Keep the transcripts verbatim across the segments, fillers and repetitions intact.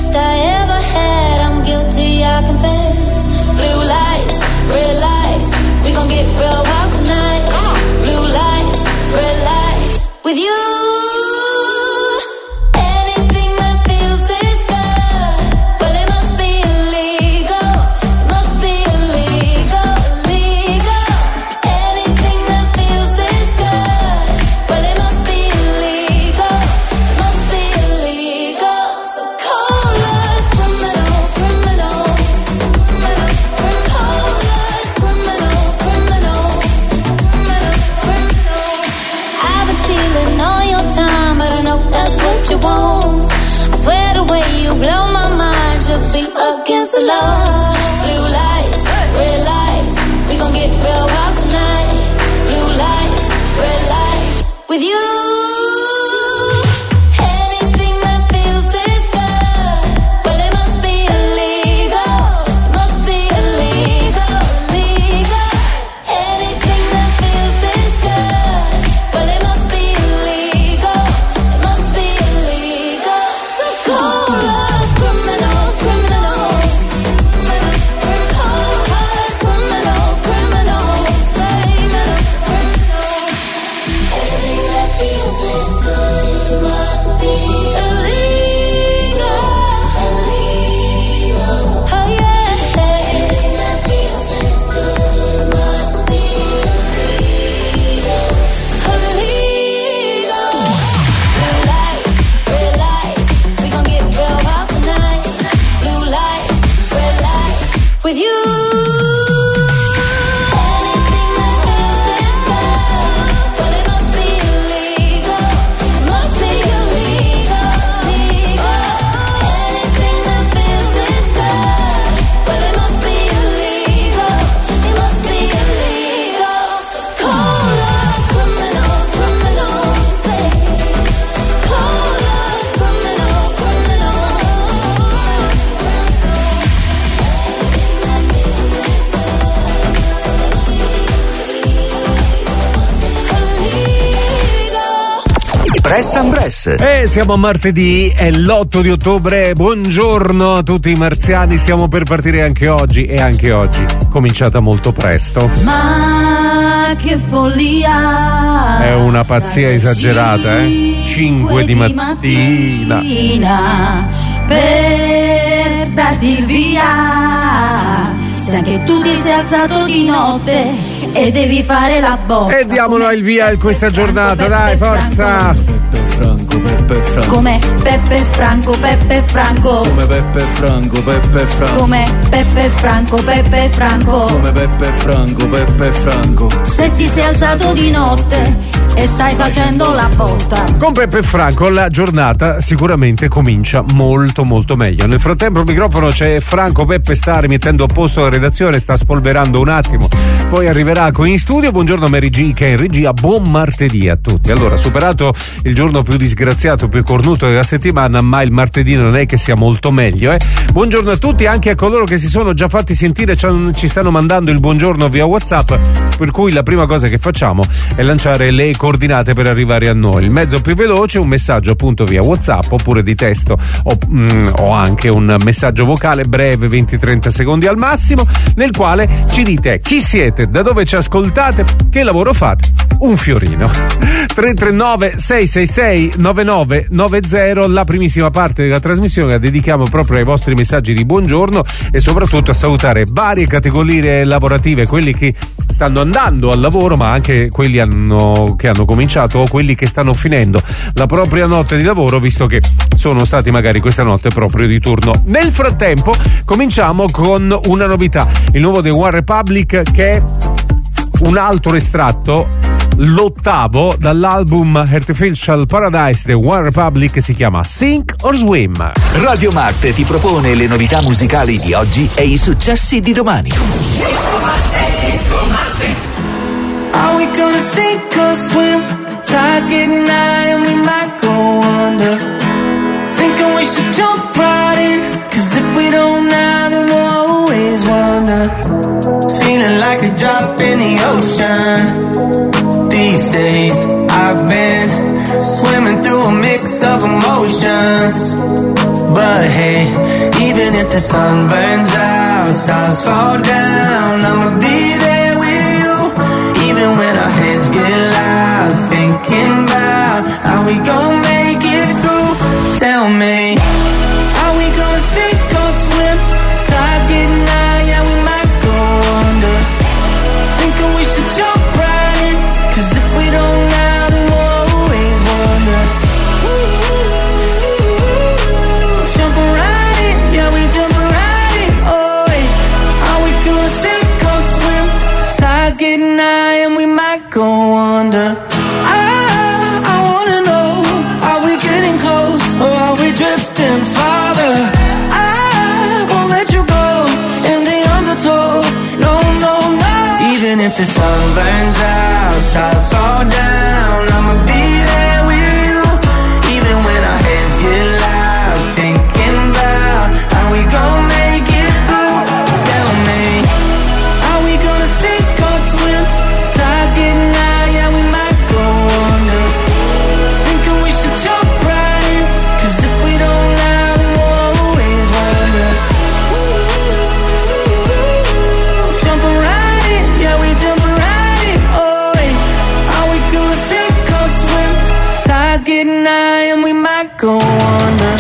worst I ever had. I'm guilty, I confess. Blue lights, red lights, we gon' get real wild tonight. Blue lights, red lights, with you. Against the law. Blue lights, red lights, we gon' get real wild tonight. Blue lights, red lights, with you. With you. Press and Press. Eh, siamo a martedì, è l'otto di ottobre. Buongiorno a tutti i marziani, stiamo per partire anche oggi e anche oggi cominciata molto presto. Ma che follia! È una pazzia esagerata, eh? cinque di mattina. mattina per darti via. Se anche tu ti sei alzato di notte e devi fare la botta. E diamolo il via in questa giornata, dai, forza! Peppe Franco, Peppe Franco. Come Peppe Franco, Peppe Franco. Come Peppe Franco, Peppe Franco. Come Peppe Franco, Peppe Franco. Come Peppe Franco, Peppe Franco. Se ti sei alzato di notte e stai facendo la botta. Con Peppe Franco la giornata sicuramente comincia molto molto meglio. Nel frattempo il microfono c'è Franco. Peppe sta rimettendo a posto la redazione, sta spolverando un attimo, poi arriverà qui in studio. Buongiorno Mary G che è in regia, buon martedì a tutti. Allora, superato il giorno più disgraziato, più cornuto della settimana, ma il martedì non è che sia molto meglio, eh? Buongiorno a tutti, anche a coloro che si sono già fatti sentire, ci stanno mandando il buongiorno via WhatsApp, per cui la prima cosa che facciamo è lanciare le coordinate per arrivare a noi. Il mezzo più veloce, un messaggio appunto via WhatsApp oppure di testo o, mm, o anche un messaggio vocale breve, venti trenta secondi al massimo, nel quale ci dite chi siete, da dove ci ascoltate, che lavoro fate, un fiorino. Tre tre nove sei sei sei nove nove nove zero, la primissima parte della trasmissione la dedichiamo proprio ai vostri messaggi di buongiorno e soprattutto a salutare varie categorie lavorative, quelli che stanno andando al lavoro ma anche quelli hanno, che hanno cominciato o quelli che stanno finendo la propria notte di lavoro, visto che sono stati magari questa notte proprio di turno. Nel frattempo cominciamo con una novità, il nuovo The One Republic, che è un altro estratto, l'ottavo dall'album Artificial Paradise. The One Republic si chiama Sink or Swim. Radio Marte ti propone le novità musicali di oggi e i successi di domani. Are we gonna sink or swim? Tide's getting high and we might go under. Thinking we should jump right in, cause if we don't now then we'll always wonder. Feeling like a drop in the ocean. These days I've been swimming through a mix mix of emotions. But hey, even if the sun burns out, stars fall down, I'ma be there with you. Even when our heads get loud, thinking about how we gon' make it through. Tell me, are we gonna sink or swim? Tides getting high, yeah, we might go under. Thinking we should jump right in, cause if we don't now, then we'll always wonder. Jumping right in, yeah, we jumping right in. Oh, yeah. Are we gonna sink or swim? Tides getting high and we might go under. I, I wanna know, are we getting close or are we drifting farther? I won't let you go in the undertow. No, no, no. Even if the sun burns out, stars fall down, I'ma be there with you. Even when our heads get loud, thinking about how we gon' make it through. Tell me, are we gonna sink or swim? Tides getting high, yeah, we might go under. Thinking we should jump right in, cause if we don't now, then we'll always wonder. Jumping right in, yeah, we jumping right in. Oh, yeah. Are we gonna sink or swim? Tides getting high and we might go under.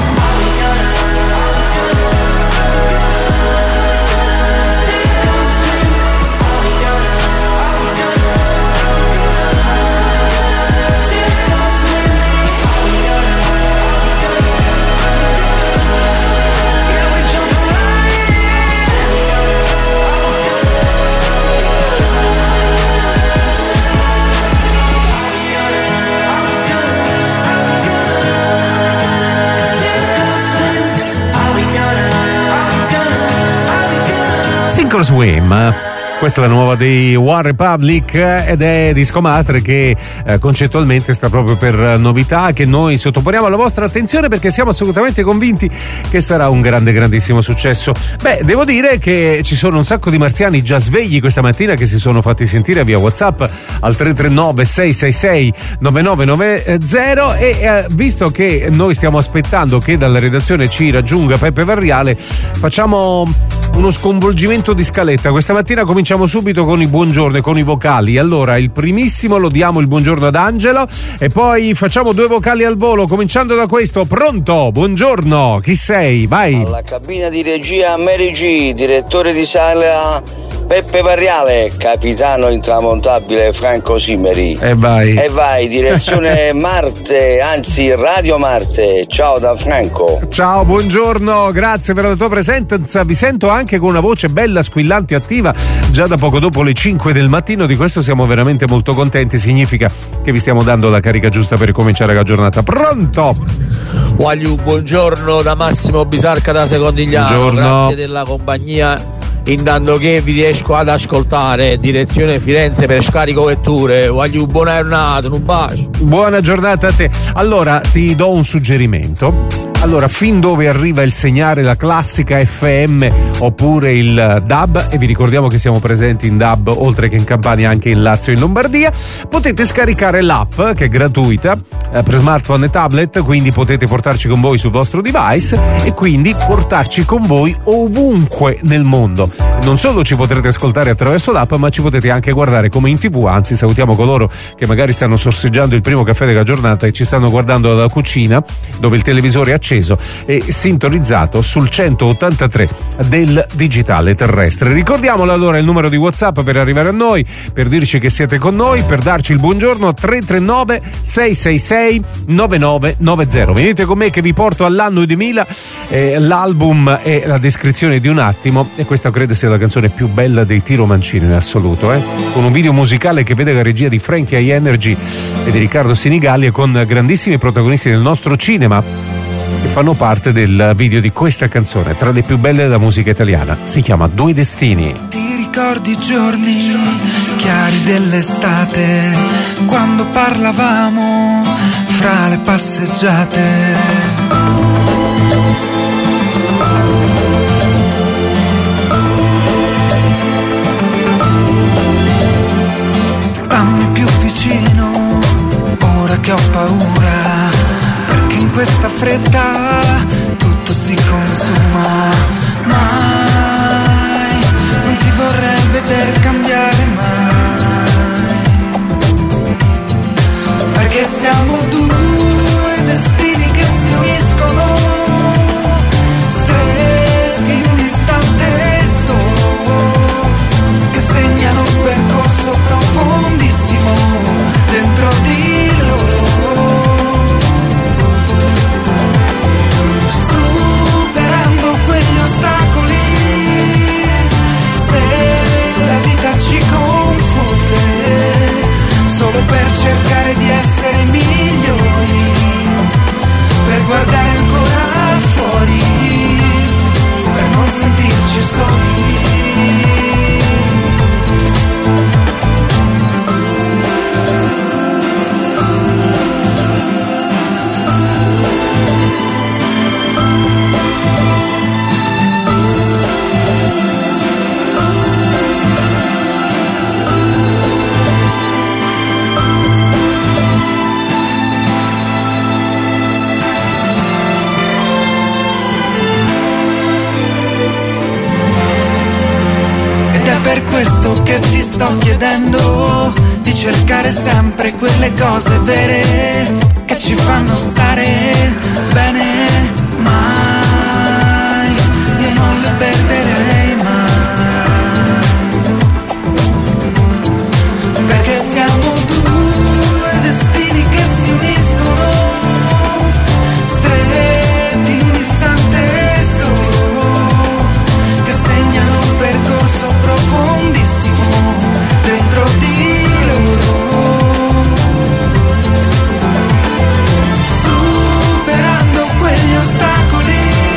Sink or Swim. Questa è la nuova dei One Republic ed è disco madre che eh, concettualmente sta proprio per novità che noi sottoponiamo alla vostra attenzione perché siamo assolutamente convinti che sarà un grande grandissimo successo. Beh, devo dire che ci sono un sacco di marziani già svegli questa mattina che si sono fatti sentire via WhatsApp al tre tre nove sei sei sei nove nove nove zero e eh, visto che noi stiamo aspettando che dalla redazione ci raggiunga Peppe Varriale, facciamo uno sconvolgimento di scaletta. Questa mattina cominciamo subito con i buongiorno e con i vocali. Allora, il primissimo lo diamo il buongiorno ad Angelo e poi facciamo due vocali al volo, cominciando da questo. Pronto? Buongiorno, chi sei? Vai. Alla cabina di regia Mary G, direttore di sala Peppe Varriale, capitano intramontabile Franco Simeri. E vai. E vai, direzione Marte, anzi Radio Marte. Ciao da Franco. Ciao, buongiorno, grazie per la tua presenza. Vi sento anche con una voce bella, squillante, attiva, già da poco dopo le cinque del mattino. Di questo siamo veramente molto contenti, significa che vi stiamo dando la carica giusta per cominciare la giornata. Pronto? Wagliu, buongiorno da Massimo Bisarca da Secondigliano. Buongiorno. Grazie della compagnia. Intanto che vi riesco ad ascoltare, direzione Firenze per scarico vetture. Voglio buona giornata, un bacio. Buona giornata a te. Allora ti do un suggerimento. Allora, fin dove arriva il segnale, la classica F M oppure il D A B, e vi ricordiamo che siamo presenti in D A B oltre che in Campania anche in Lazio e in Lombardia, potete scaricare l'app che è gratuita eh, per smartphone e tablet, quindi potete portarci con voi sul vostro device e quindi portarci con voi ovunque nel mondo. Non solo ci potrete ascoltare attraverso l'app, ma ci potete anche guardare come in tv, anzi salutiamo coloro che magari stanno sorseggiando il primo caffè della giornata e ci stanno guardando dalla cucina dove il televisore è acceso e sintonizzato sul centottantatré del digitale terrestre. Ricordiamolo allora il numero di WhatsApp per arrivare a noi, per dirci che siete con noi, per darci il buongiorno. Tre tre nove sei sei sei nove nove nove zero. Venite con me che vi porto all'anno duemila, eh, l'album e la descrizione di un attimo, e questa credo sia la canzone più bella dei Tiro Mancino in assoluto, eh? Con un video musicale che vede la regia di Frankie I Energy e di Riccardo Sinigalli e con grandissimi protagonisti del nostro cinema che fanno parte del video di questa canzone, tra le più belle della musica italiana. Si chiama Due Destini. Ti ricordi i giorni chiari dell'estate, quando parlavamo fra le passeggiate? Stammi più vicino, ora che ho paura, perché in questa fretta tutto si consuma. Mai non ti vorrei vedere cambiare mai, perché siamo due destini che si uniscono, stretti in un istante solo, che segnano un percorso profondissimo dentro di loro, superando quegli ostacoli. Se la vita ci confonde solo per cercare di essere migliori, per guardare ancora fuori, per non sentirci soli. Per questo che ti sto chiedendo di cercare sempre quelle cose vere che ci fanno stare bene. Mai, io non le perderei mai, perché siamo due destini che si uniscono, stretti in un istante solo, che segnano un percorso profondissimo dentro di loro, superando quegli ostacoli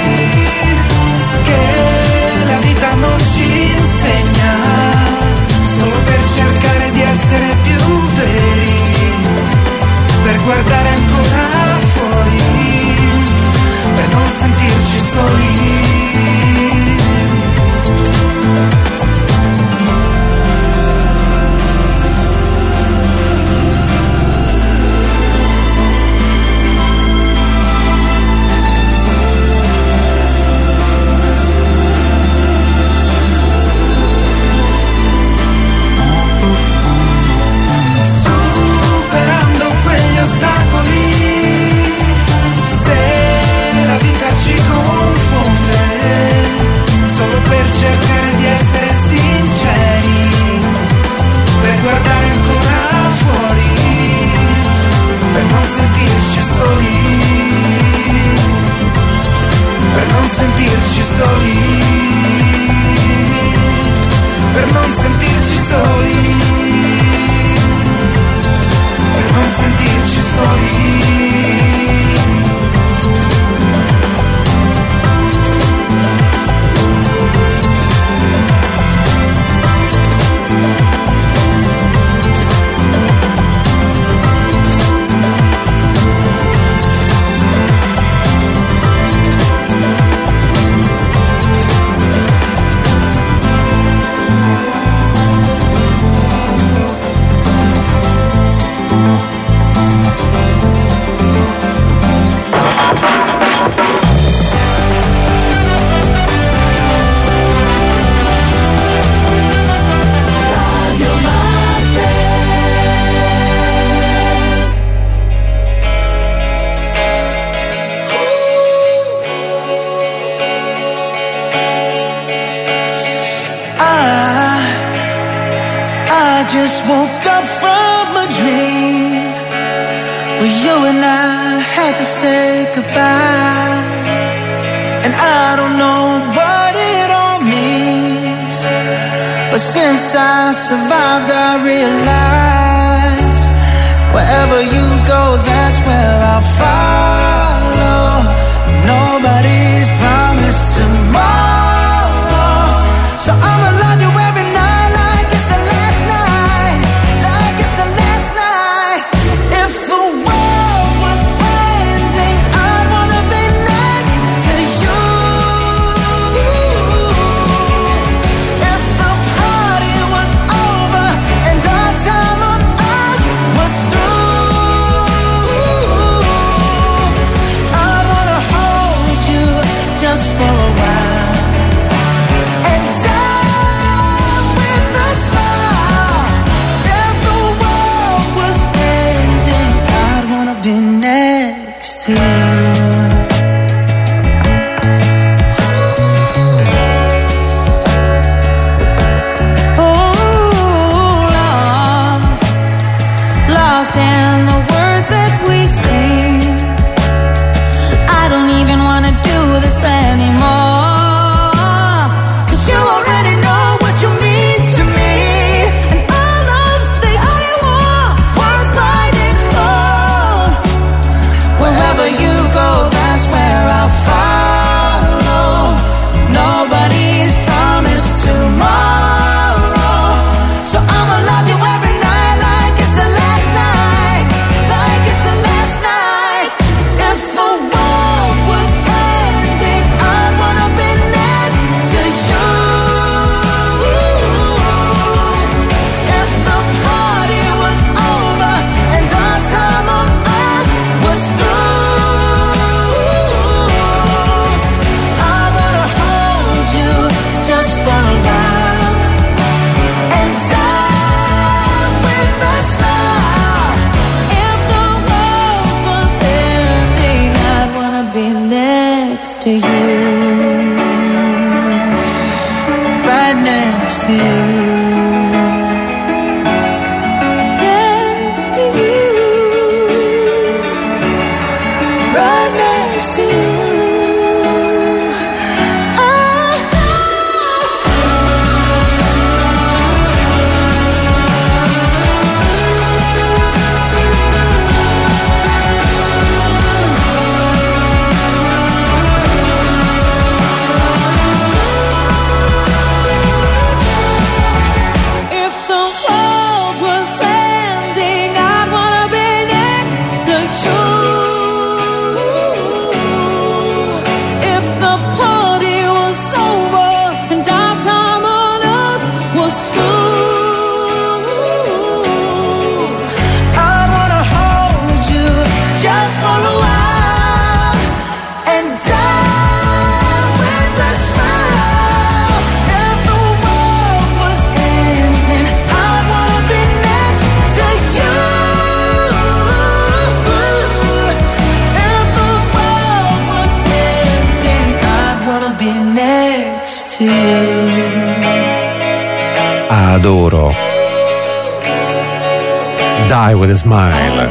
che la vita non ci insegna, solo per cercare di essere più veri, per guardare ancora fuori, per non sentirci soli. Cercare di essere sinceri, per guardare ancora fuori, per non sentirci soli, per non sentirci soli, per non sentirci soli, per non sentirci soli. Just woke up from a dream where you and I had to say goodbye, and I don't know what it all means, but since I survived I realized wherever you go that's where I'll follow. Nobody's promised tomorrow, so I'ma love you every night like it's the last night, like it's the last night. If the world was ending, I'd wanna be next to you. If the party was over and our time on earth was through, next to you. To you, right next to you, next to you, right next to you. Adoro Die With a Smile.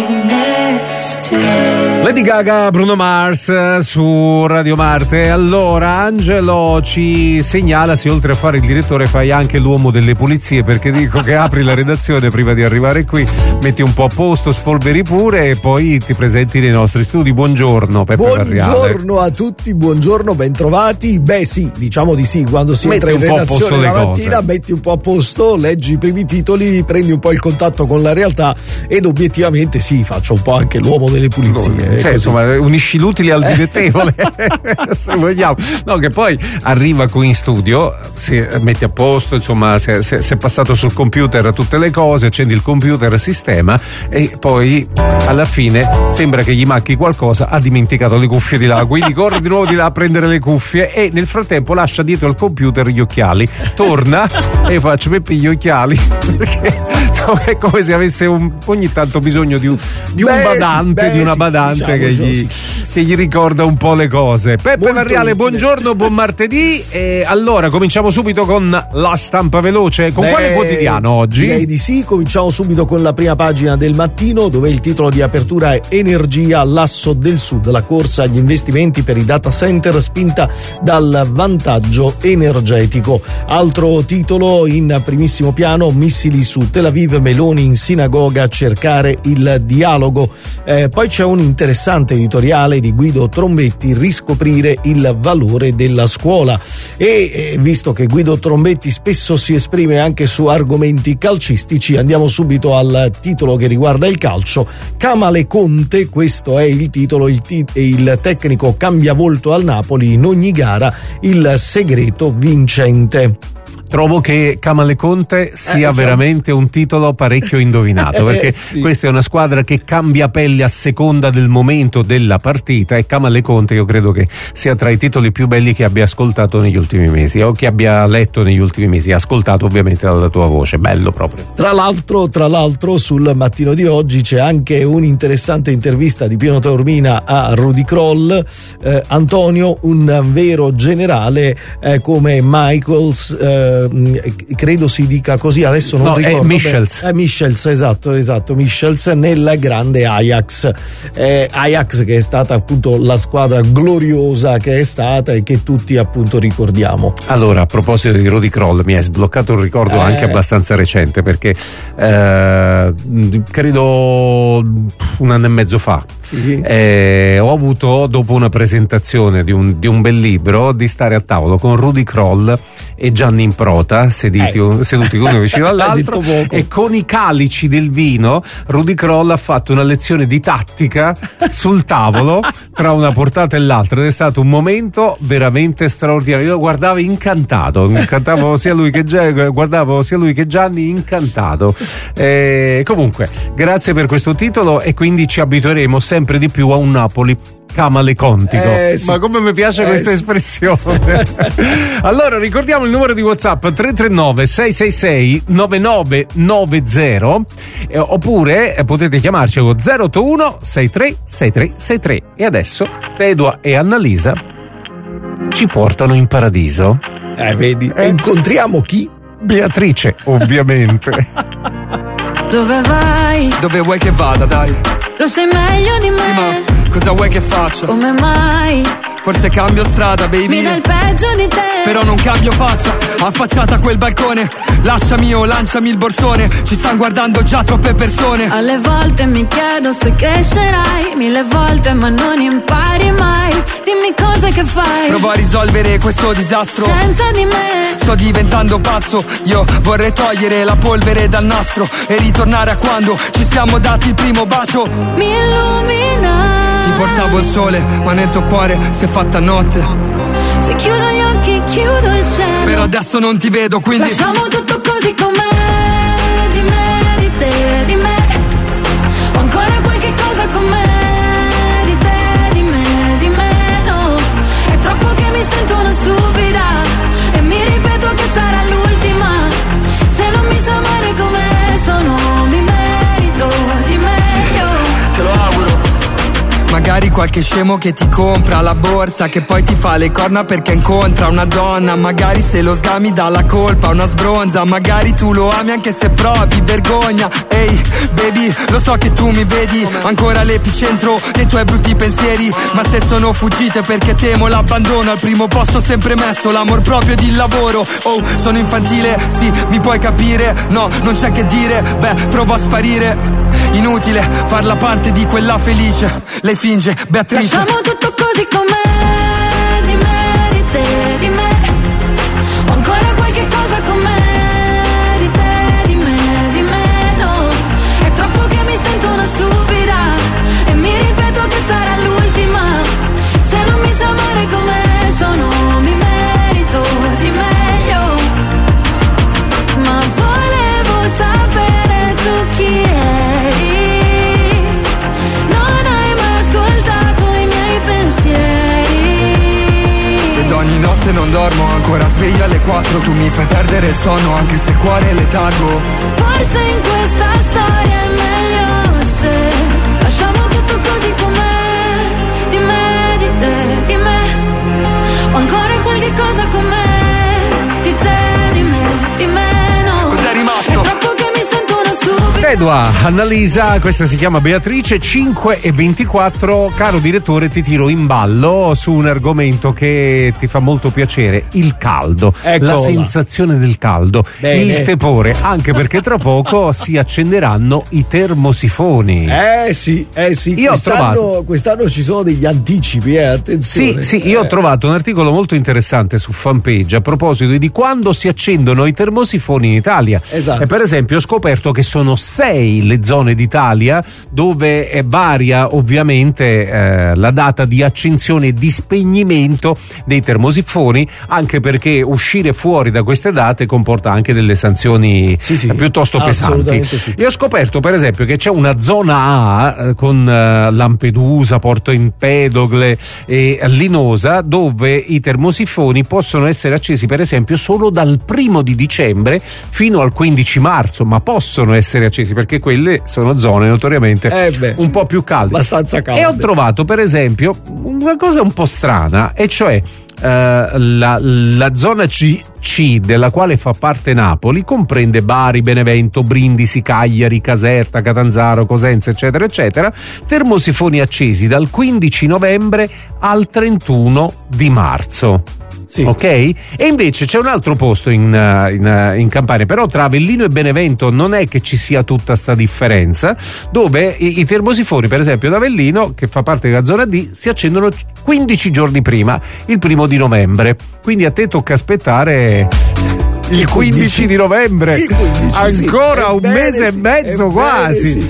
Lady Gaga, Bruno Mars su Radio Marte. Allora Angelo ci segnala se oltre a fare il direttore fai anche l'uomo delle pulizie, perché dico che apri la redazione prima di arrivare qui, metti un po' a posto, spolveri pure e poi ti presenti nei nostri studi. Buongiorno Peppe Varriale. Buongiorno a tutti, buongiorno, bentrovati. Beh sì, diciamo di sì, quando si metti entra in redazione la mattina cose. Metti un po' a posto, leggi i primi titoli, prendi un po' il contatto con la realtà ed obiettivamente sì, faccio un po' anche l'uomo delle pulizie. Cioè, insomma, unisci l'utile al dilettevole, se vogliamo. No, che poi arriva qui in studio, si mette a posto, insomma, si è, si è passato sul computer tutte le cose, accendi il computer, sistema e poi alla fine sembra che gli manchi qualcosa, ha dimenticato le cuffie di là, quindi corre di nuovo di là a prendere le cuffie e nel frattempo lascia dietro al computer gli occhiali, torna e faccio Peppe gli occhiali, perché insomma, è come se avesse un, ogni tanto bisogno di un, di un beh, badante, beh, di una badante sì, diciamo, che, gli, sì. che gli ricorda un po' le cose. Peppe Varriale, buongiorno, buon martedì. E allora cominciamo subito con la stampa veloce. Con beh, quale quotidiano oggi? Direi di sì, cominciamo subito con la prima pagina del Mattino, dove il titolo di apertura è Energia, l'asso del Sud, la corsa agli investimenti per i data center spinta dal vantaggio energetico. Altro titolo in primissimo piano, missili su Tel Aviv, Meloni in sinagoga a cercare il dialogo. Eh, poi c'è un interessante editoriale di Guido Trombetti, riscoprire il valore della scuola, e eh, visto che Guido Trombetti spesso si esprime anche su argomenti calcistici, andiamo subito al titolo che riguarda il calcio. Camale Conte, questo è il titolo, il, tit- il tecnico cambia volto al Napoli in ogni gara, il segreto vincente. Trovo che Camale Conte sia Eh, sì. veramente un titolo parecchio indovinato, perché Eh, sì. questa è una squadra che cambia pelle a seconda del momento della partita, e Camale Conte io credo che sia tra i titoli più belli che abbia ascoltato negli ultimi mesi, o che abbia letto negli ultimi mesi, ascoltato ovviamente dalla tua voce, bello proprio. Tra l'altro, tra l'altro sul Mattino di oggi c'è anche un'interessante intervista di Pino Taormina a Rudy Kroll. eh, Antonio, un vero generale eh, come Michaels, eh, credo si dica così, adesso non No, è ricordo Michels. bene. Eh, Michels, esatto, esatto, Michels nel grande Ajax. Eh, Ajax che è stata appunto la squadra gloriosa che è stata e che tutti appunto ricordiamo. Allora, a proposito di Rudy Kroll, mi è sbloccato un ricordo Eh. anche abbastanza recente, perché eh, credo un anno e mezzo fa Sì. eh, ho avuto, dopo una presentazione di un, di un bel libro, di stare a tavolo con Rudy Kroll e Gianni Improta sediti, Eh. un- seduti uno vicino Hai all'altro, detto poco. e con i calici del vino Rudy Kroll ha fatto una lezione di tattica sul tavolo tra una portata e l'altra, ed è stato un momento veramente straordinario. Io guardavo incantato, incantavo sia lui che Gia- guardavo sia lui che Gianni incantato. Eh, comunque, grazie per questo titolo, e quindi ci abitueremo sempre di più a un Napoli camalecontico. Eh, sì. Ma come mi piace Eh, questa sì. espressione. Allora, ricordiamo il numero di WhatsApp tre tre nove sei sei sei nove nove nove zero, eh, oppure eh, potete chiamarci allo zero otto uno sei tre sei tre sei tre. E adesso Tedua e Annalisa ci portano in paradiso. Eh, vedi, Eh. incontriamo chi? Beatrice, ovviamente. Dove vai? Dove vuoi che vada, dai? Lo sai meglio di me. Sì, ma cosa vuoi che faccia? Come mai? Forse cambio strada, baby. Mi dai il peggio di te. Però non cambio faccia, affacciata a quel balcone. Lasciami o lanciami il borsone. Ci stanno guardando già troppe persone. Alle volte mi chiedo se crescerai, mille volte ma non impari mai. Dimmi cosa che fai Provo a risolvere questo disastro. senza di me. Sto diventando pazzo. Io vorrei togliere la polvere dal nastro e ritornare a quando ci siamo dati il primo bacio. Mi illumina. Ti portavo il sole, ma nel tuo cuore si è fatta notte. Se chiudo gli occhi chiudo il cielo. Però adesso non ti vedo, quindi Lasciamo tutto così com'è. Di me, di te, di me. Ho ancora qualche cosa con me. Di te, di me, di meno. È troppo che mi sento una stupida e mi ripeto che sarà l'ultima. Se non mi sa amare come sono, mi merito di meglio. te lo auguro. Magari qualche scemo che ti compra la borsa, che poi ti fa le corna perché incontra una donna. Magari se lo sgami dà la colpa a una sbronza. Magari tu lo ami anche se provi vergogna. Ehi, baby, lo so che tu mi vedi ancora all'epicentro dei tuoi brutti pensieri. Ma se sono fuggite perché temo l'abbandono, al primo posto ho sempre messo l'amor proprio ed il lavoro. Oh, sono infantile, sì, mi puoi capire. No, non c'è che dire, beh, provo a sparire. Inutile farla parte di quella felice. Lei finge, Beatrice. Lasciamo tutto così com'è. Di me, di te, di me. Ho ancora qualche cosa con me. Di te, di me, di meno. È troppo che mi sento una stupida e mi ripeto che sarà l'ultima. Se non mi sa amare come sono, mi merito di meglio. Ma volevo sapere tu chi eri. Non hai mai ascoltato i miei pensieri. Ed ogni notte non dormo, ancora sveglio alle quattro. Tu mi fai perdere il sonno anche se il cuore è letargo. Forse in questa storia è meglio se lasciamo tutto così com'è. Di me, di te, di me. Ho ancora qualche cosa con me. Di te, di me, di meno. Cos'è rimasto? È troppo che mi sento una stupida. Tedua, Annalisa, questa si chiama Beatrice. Cinque e ventiquattro. Caro direttore, ti tiro in ballo su un argomento che ti fa molto piacere: il caldo. Eccola. La sensazione del caldo. Bene. Il tepore, anche perché tra poco si accenderanno i termosifoni. Eh sì, eh sì, Io ho quest'anno, trovato- quest'anno ci sono degli anticipi, eh, attenzione. Sì, sì, io ho Eh. trovato un articolo molto interessante su Fanpage a proposito di quando si accendono i termosifoni in Italia. Esatto. E per esempio ho scoperto che sono sei le zone d'Italia dove eh, varia ovviamente eh, la data di accensione e di spegnimento dei termosifoni, anche perché uscire fuori da queste date comporta anche delle sanzioni sì, sì, piuttosto pesanti. Sì. Io ho scoperto per esempio che c'è una zona A eh, con eh, Lampedusa, Porto Empedocle e Linosa, dove i termosifoni possono essere accesi per esempio solo dal primo di dicembre fino al quindici marzo, ma possono essere accesi perché quelle sono zone notoriamente eh beh, un po' più calde, abbastanza calde. E ho trovato per esempio una cosa un po' strana, e cioè Uh, la, la zona C, C della quale fa parte Napoli comprende Bari, Benevento, Brindisi, Cagliari, Caserta, Catanzaro, Cosenza eccetera eccetera, termosifoni accesi dal quindici novembre al trentuno di marzo. Sì. Ok? E invece c'è un altro posto in, in, in Campania, però tra Avellino e Benevento non è che ci sia tutta sta differenza, dove i, i termosifoni per esempio ad Avellino, che fa parte della zona D, si accendono quindici giorni prima, il primo di novembre, quindi a te tocca aspettare il quindici di novembre, quindici, ancora sì. un bene, mese sì. e mezzo quasi. Sì.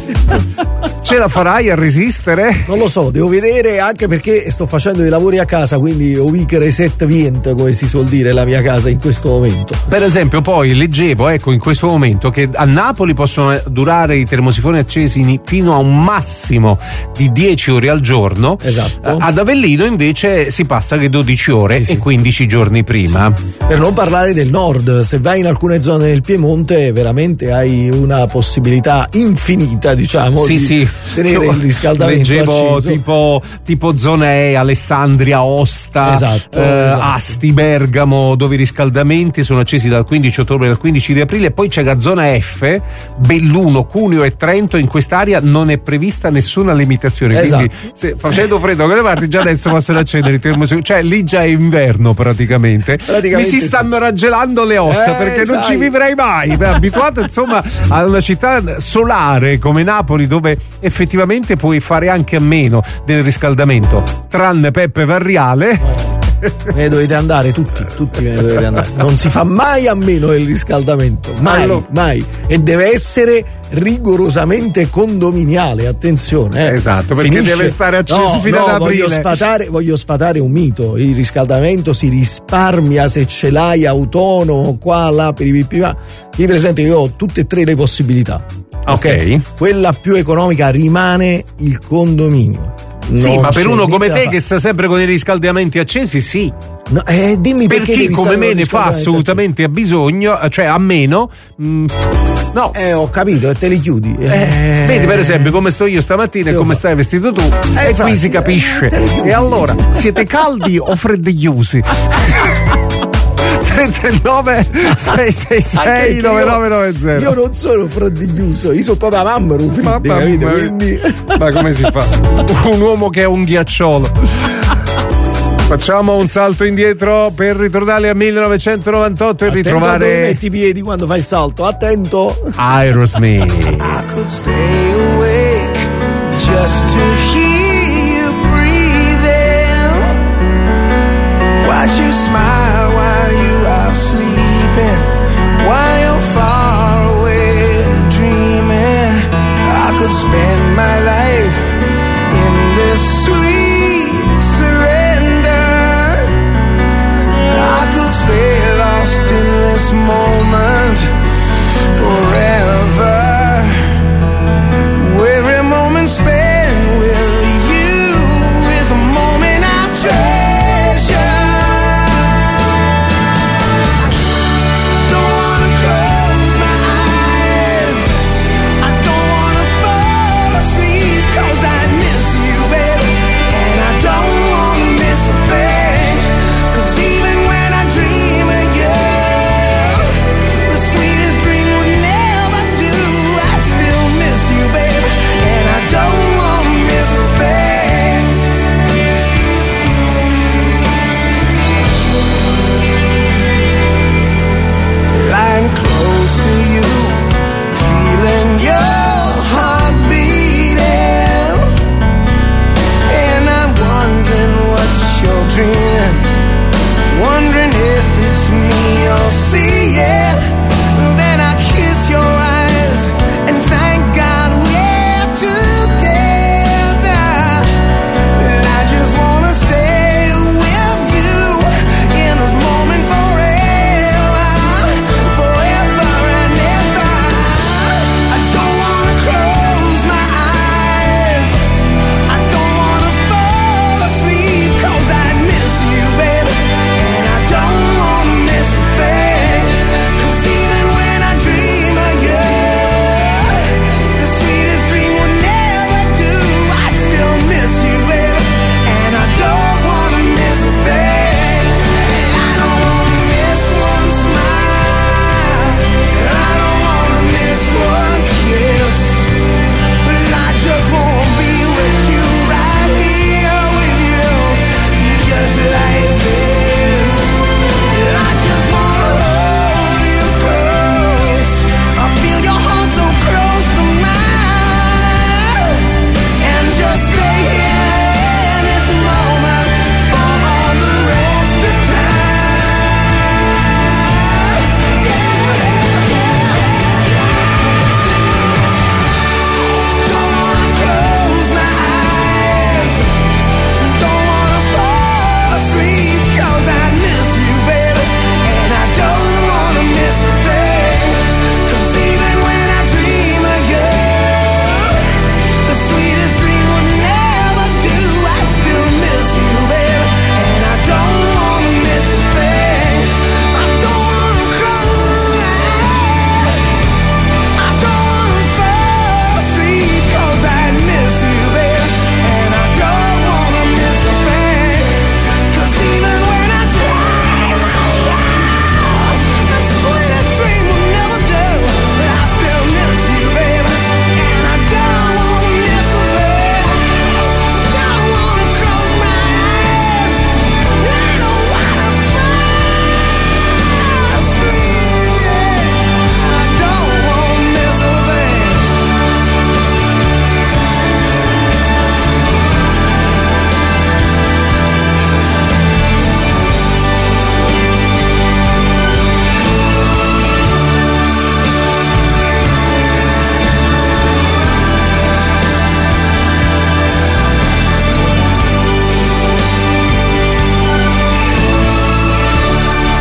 Ce la farai a resistere? Non lo so, devo vedere, anche perché sto facendo dei lavori a casa, quindi ho vicere set vient, come si suol dire, la mia casa in questo momento. Per esempio poi leggevo, ecco, in questo momento che a Napoli possono durare i termosifoni accesi fino a un massimo di dieci ore al giorno. Esatto. Ad Avellino invece si passa che dodici ore sì, e sì. quindici giorni prima. Sì. Per non parlare del nord, se vai in alcune zone del Piemonte veramente hai una possibilità infinita, diciamo, sì, di sì. tenere il riscaldamento leggevo acceso. tipo tipo zone E, Alessandria, Aosta, esatto, eh, esatto. Asti, Bergamo, dove i riscaldamenti sono accesi dal quindici ottobre al quindici di aprile, e poi c'è la zona F, Belluno, Cuneo e Trento. In quest'area non è prevista nessuna limitazione, esatto. quindi se, facendo freddo quelle parti già adesso possono accendere i termosifoni, cioè lì già è inverno praticamente, praticamente mi si sì. stanno raggelando le ossa eh, perché sai. non ci vivrei mai, abituato insomma a una città solare come Napoli, dove effettivamente puoi fare anche a meno del riscaldamento, tranne Peppe Varriale. Ne dovete andare tutti, tutti ne dovete andare. Non si fa mai a meno del riscaldamento, mai, allora. mai. E deve essere rigorosamente condominiale, attenzione. Eh. Esatto, perché Finisce. deve stare acceso no, fino no, ad aprile. Voglio sfatare, voglio sfatare un mito. Il riscaldamento si risparmia se ce l'hai autonomo, qua, là, per i prima. Tieni presente che io ho tutte e tre le possibilità. Ok. okay. Quella più economica rimane il condominio. Sì, non ma per uno come te fa. che sta sempre con i riscaldamenti accesi, sì. No, eh, dimmi per perché chi come me ne fa assolutamente a bisogno, cioè a meno. Mh, no. Eh, ho capito, e te li chiudi. Eh, eh. Vedi per esempio come sto io stamattina e come fa. Stai vestito tu, eh, e infatti, qui si capisce. Eh, e allora, siete caldi o freddigliosi? trentanove sei sei sei nove nove nove zero. Io non sono freddiglioso, io sono proprio a mamma Rufino, capito? Quindi... ma come si fa? Un uomo che è un ghiacciolo. Facciamo un salto indietro per ritornare al millenovecentonovantotto e attento ritrovare. Dove metti i piedi quando fai il salto, attento. Aerosmith. I could stay awake just to hear you breathing. Watch you smile while you are sleeping, while you're far away and dreaming. I could spend my life in this sweet surrender. I could stay lost in this moment forever. Every moment spent with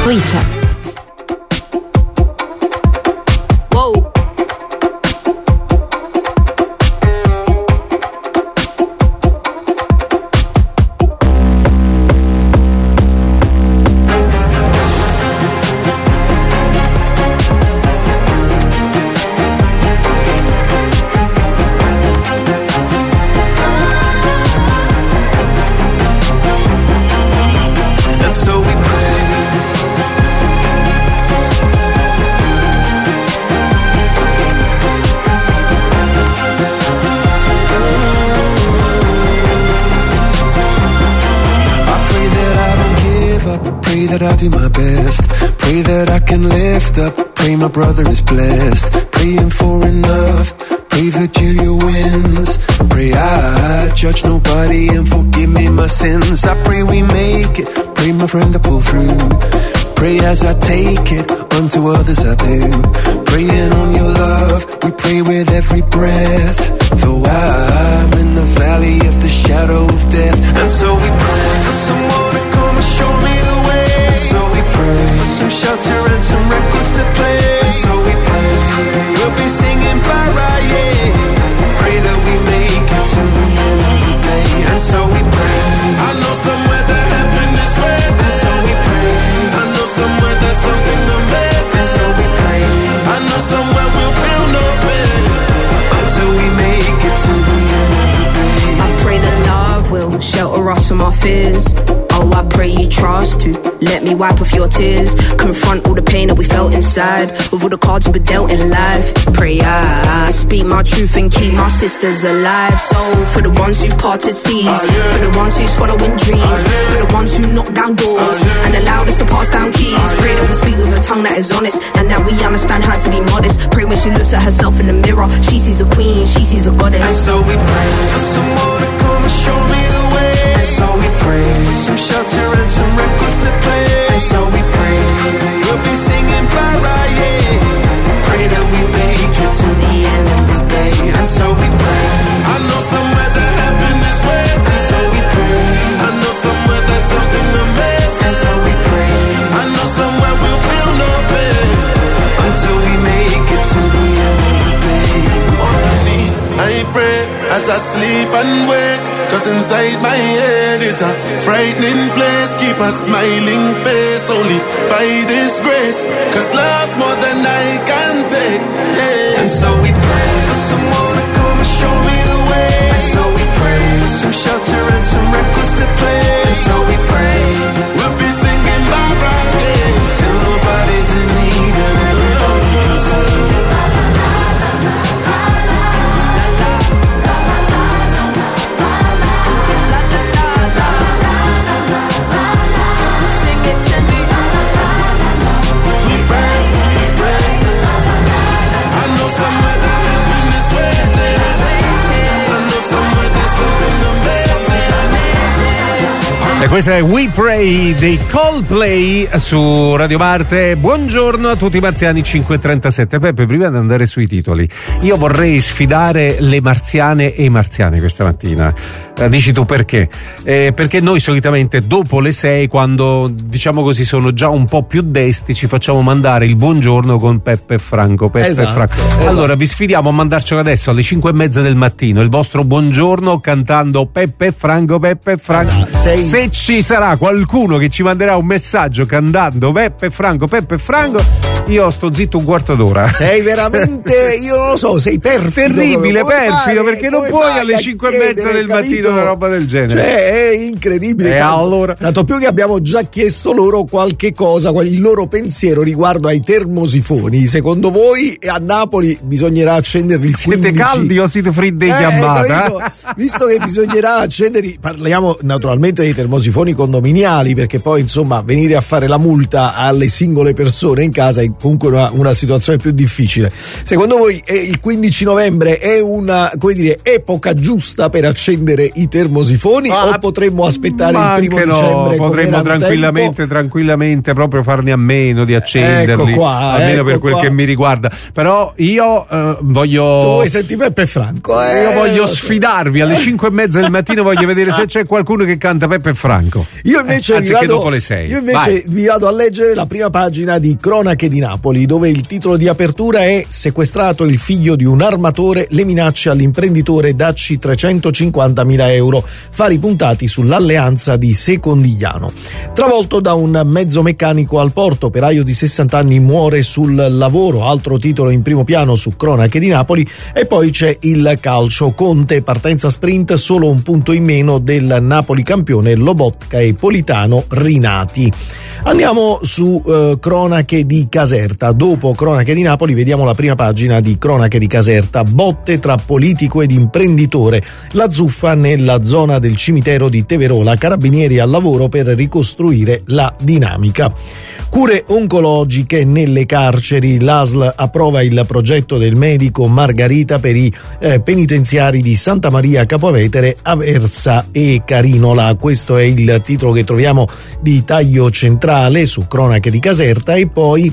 punto it. Wow. That I'll do my best. Pray that I can lift up. Pray my brother is blessed. Praying for enough. Pray Virgilia wins. Pray I judge nobody and forgive me my sins. I pray we make it. Pray my friend to pull through. Pray as I take it. Unto others I do. Praying on your love. We pray with every breath. Though I'm in the valley of the shadow of death. And so we pray for someone to come and show me the way. So we pray for some shelter and some records to play. And so we pray we'll be singing para, yeah. Pray that we make it to the end of the day. And so we pray. I know somewhere that heaven is waiting. And so we pray. I know somewhere there's something amazing. And so we pray. I know somewhere we'll feel no pain until we make it to the end of the day. I pray that love will shelter us from our fears. Oh, I pray you trust to let me wipe off your tears. Confront all the pain that we felt inside with all the cards we were dealt in life. Pray I speak my truth and keep my sisters alive. So for the ones who parted seas, for the ones who's following dreams, for the ones who knock down doors and allowed us to pass down keys. Pray that we speak with a tongue that is honest and that we understand how to be modest. Pray when she looks at herself in the mirror, she sees a queen, she sees a goddess. And so we pray for someone to come and show me the way. And so we pray for some shelter and some records to play. And so we pray we'll be singing para, yeah. Pray that we make it to the end of the day. And so we pray. I know somewhere that heaven is waiting. And so we pray. I know somewhere there's something amazing. And so we pray. I know somewhere we'll feel no pain until we make it to the end of the day. On my knees I pray as I sleep and wake. Cause inside my head is a frightening place. Keep a smiling face only by this grace. Cause love's more than I can take, yeah. And so we pray for someone to come and show me the way. And so we pray for some shelter and some records to play. And so we pray we'll be singing Barbara, yeah. Till nobody's in need and everybody can sing. E questa è We Pray dei Coldplay su Radio Marte. Buongiorno a tutti i marziani. Cinque e trentasette. Peppe, prima di andare sui titoli, io vorrei sfidare le marziane e i marziani questa mattina. Eh, dici tu perché? Eh, perché noi solitamente dopo le sei, quando diciamo così sono già un po' più desti, ci facciamo mandare il buongiorno con Peppe e Franco. Peppe esatto, e Franco. Esatto. Allora vi sfidiamo a mandarcelo adesso alle cinque e mezza del mattino il vostro buongiorno cantando Peppe e Franco, Peppe e Franco. Ah, sei... Se ci sarà qualcuno che ci manderà un messaggio cantando Peppe e Franco, Peppe e Franco, io sto zitto un quarto d'ora. Sei veramente, io non lo so, sei perfido. Terribile, perfido, fare, perché non puoi alle cinque e mezza del capito? mattino una roba del genere. Cioè, è incredibile. E tanto, allora? tanto più che abbiamo già chiesto loro qualche cosa, il loro pensiero riguardo ai termosifoni. Secondo voi a Napoli bisognerà accenderli il siete quindici? Caldi o siete freddi eh, chiamata? Visto che bisognerà accenderli, parliamo naturalmente dei termosifoni condominiali, perché poi insomma venire a fare la multa alle singole persone in casa è comunque una, una situazione più difficile. Secondo voi eh, il quindici novembre è una, come dire, epoca giusta per accendere i termosifoni ah, o potremmo aspettare il primo no, dicembre? Potremmo tranquillamente, tranquillamente proprio farne a meno di accenderli, ecco qua, almeno ecco per quel qua. che mi riguarda. Però io eh, voglio. Tu vuoi senti Peppe e Franco? Eh? Io voglio sfidarvi alle cinque e mezza del mattino, voglio vedere se c'è qualcuno che canta Peppe e Franco. Io invece, eh, vi, anziché vado, dopo le sei. io invece Vai. vi vado a leggere la prima pagina di Cronache di Napoli, dove il titolo di apertura è: sequestrato il figlio di un armatore, le minacce all'imprenditore, dacci trecentocinquantamila euro, fari puntati sull'alleanza di Secondigliano. Travolto da un mezzo meccanico al porto, operaio di sessanta anni muore sul lavoro, altro titolo in primo piano su Cronache di Napoli. E poi c'è il calcio, Conte, partenza sprint, solo un punto in meno del Napoli campione, Lobotka e Politano rinati. Andiamo su eh, Cronache di Caserta. Dopo Cronache di Napoli vediamo la prima pagina di Cronache di Caserta. Botte tra politico ed imprenditore, la zuffa nella zona del cimitero di Teverola, carabinieri al lavoro per ricostruire la dinamica. Cure oncologiche nelle carceri, l'A S L approva il progetto del medico Margarita per i eh, penitenziari di Santa Maria Capua Vetere, Aversa e Carinola. Questo è il titolo che troviamo di taglio centrale su Cronache di Caserta. E poi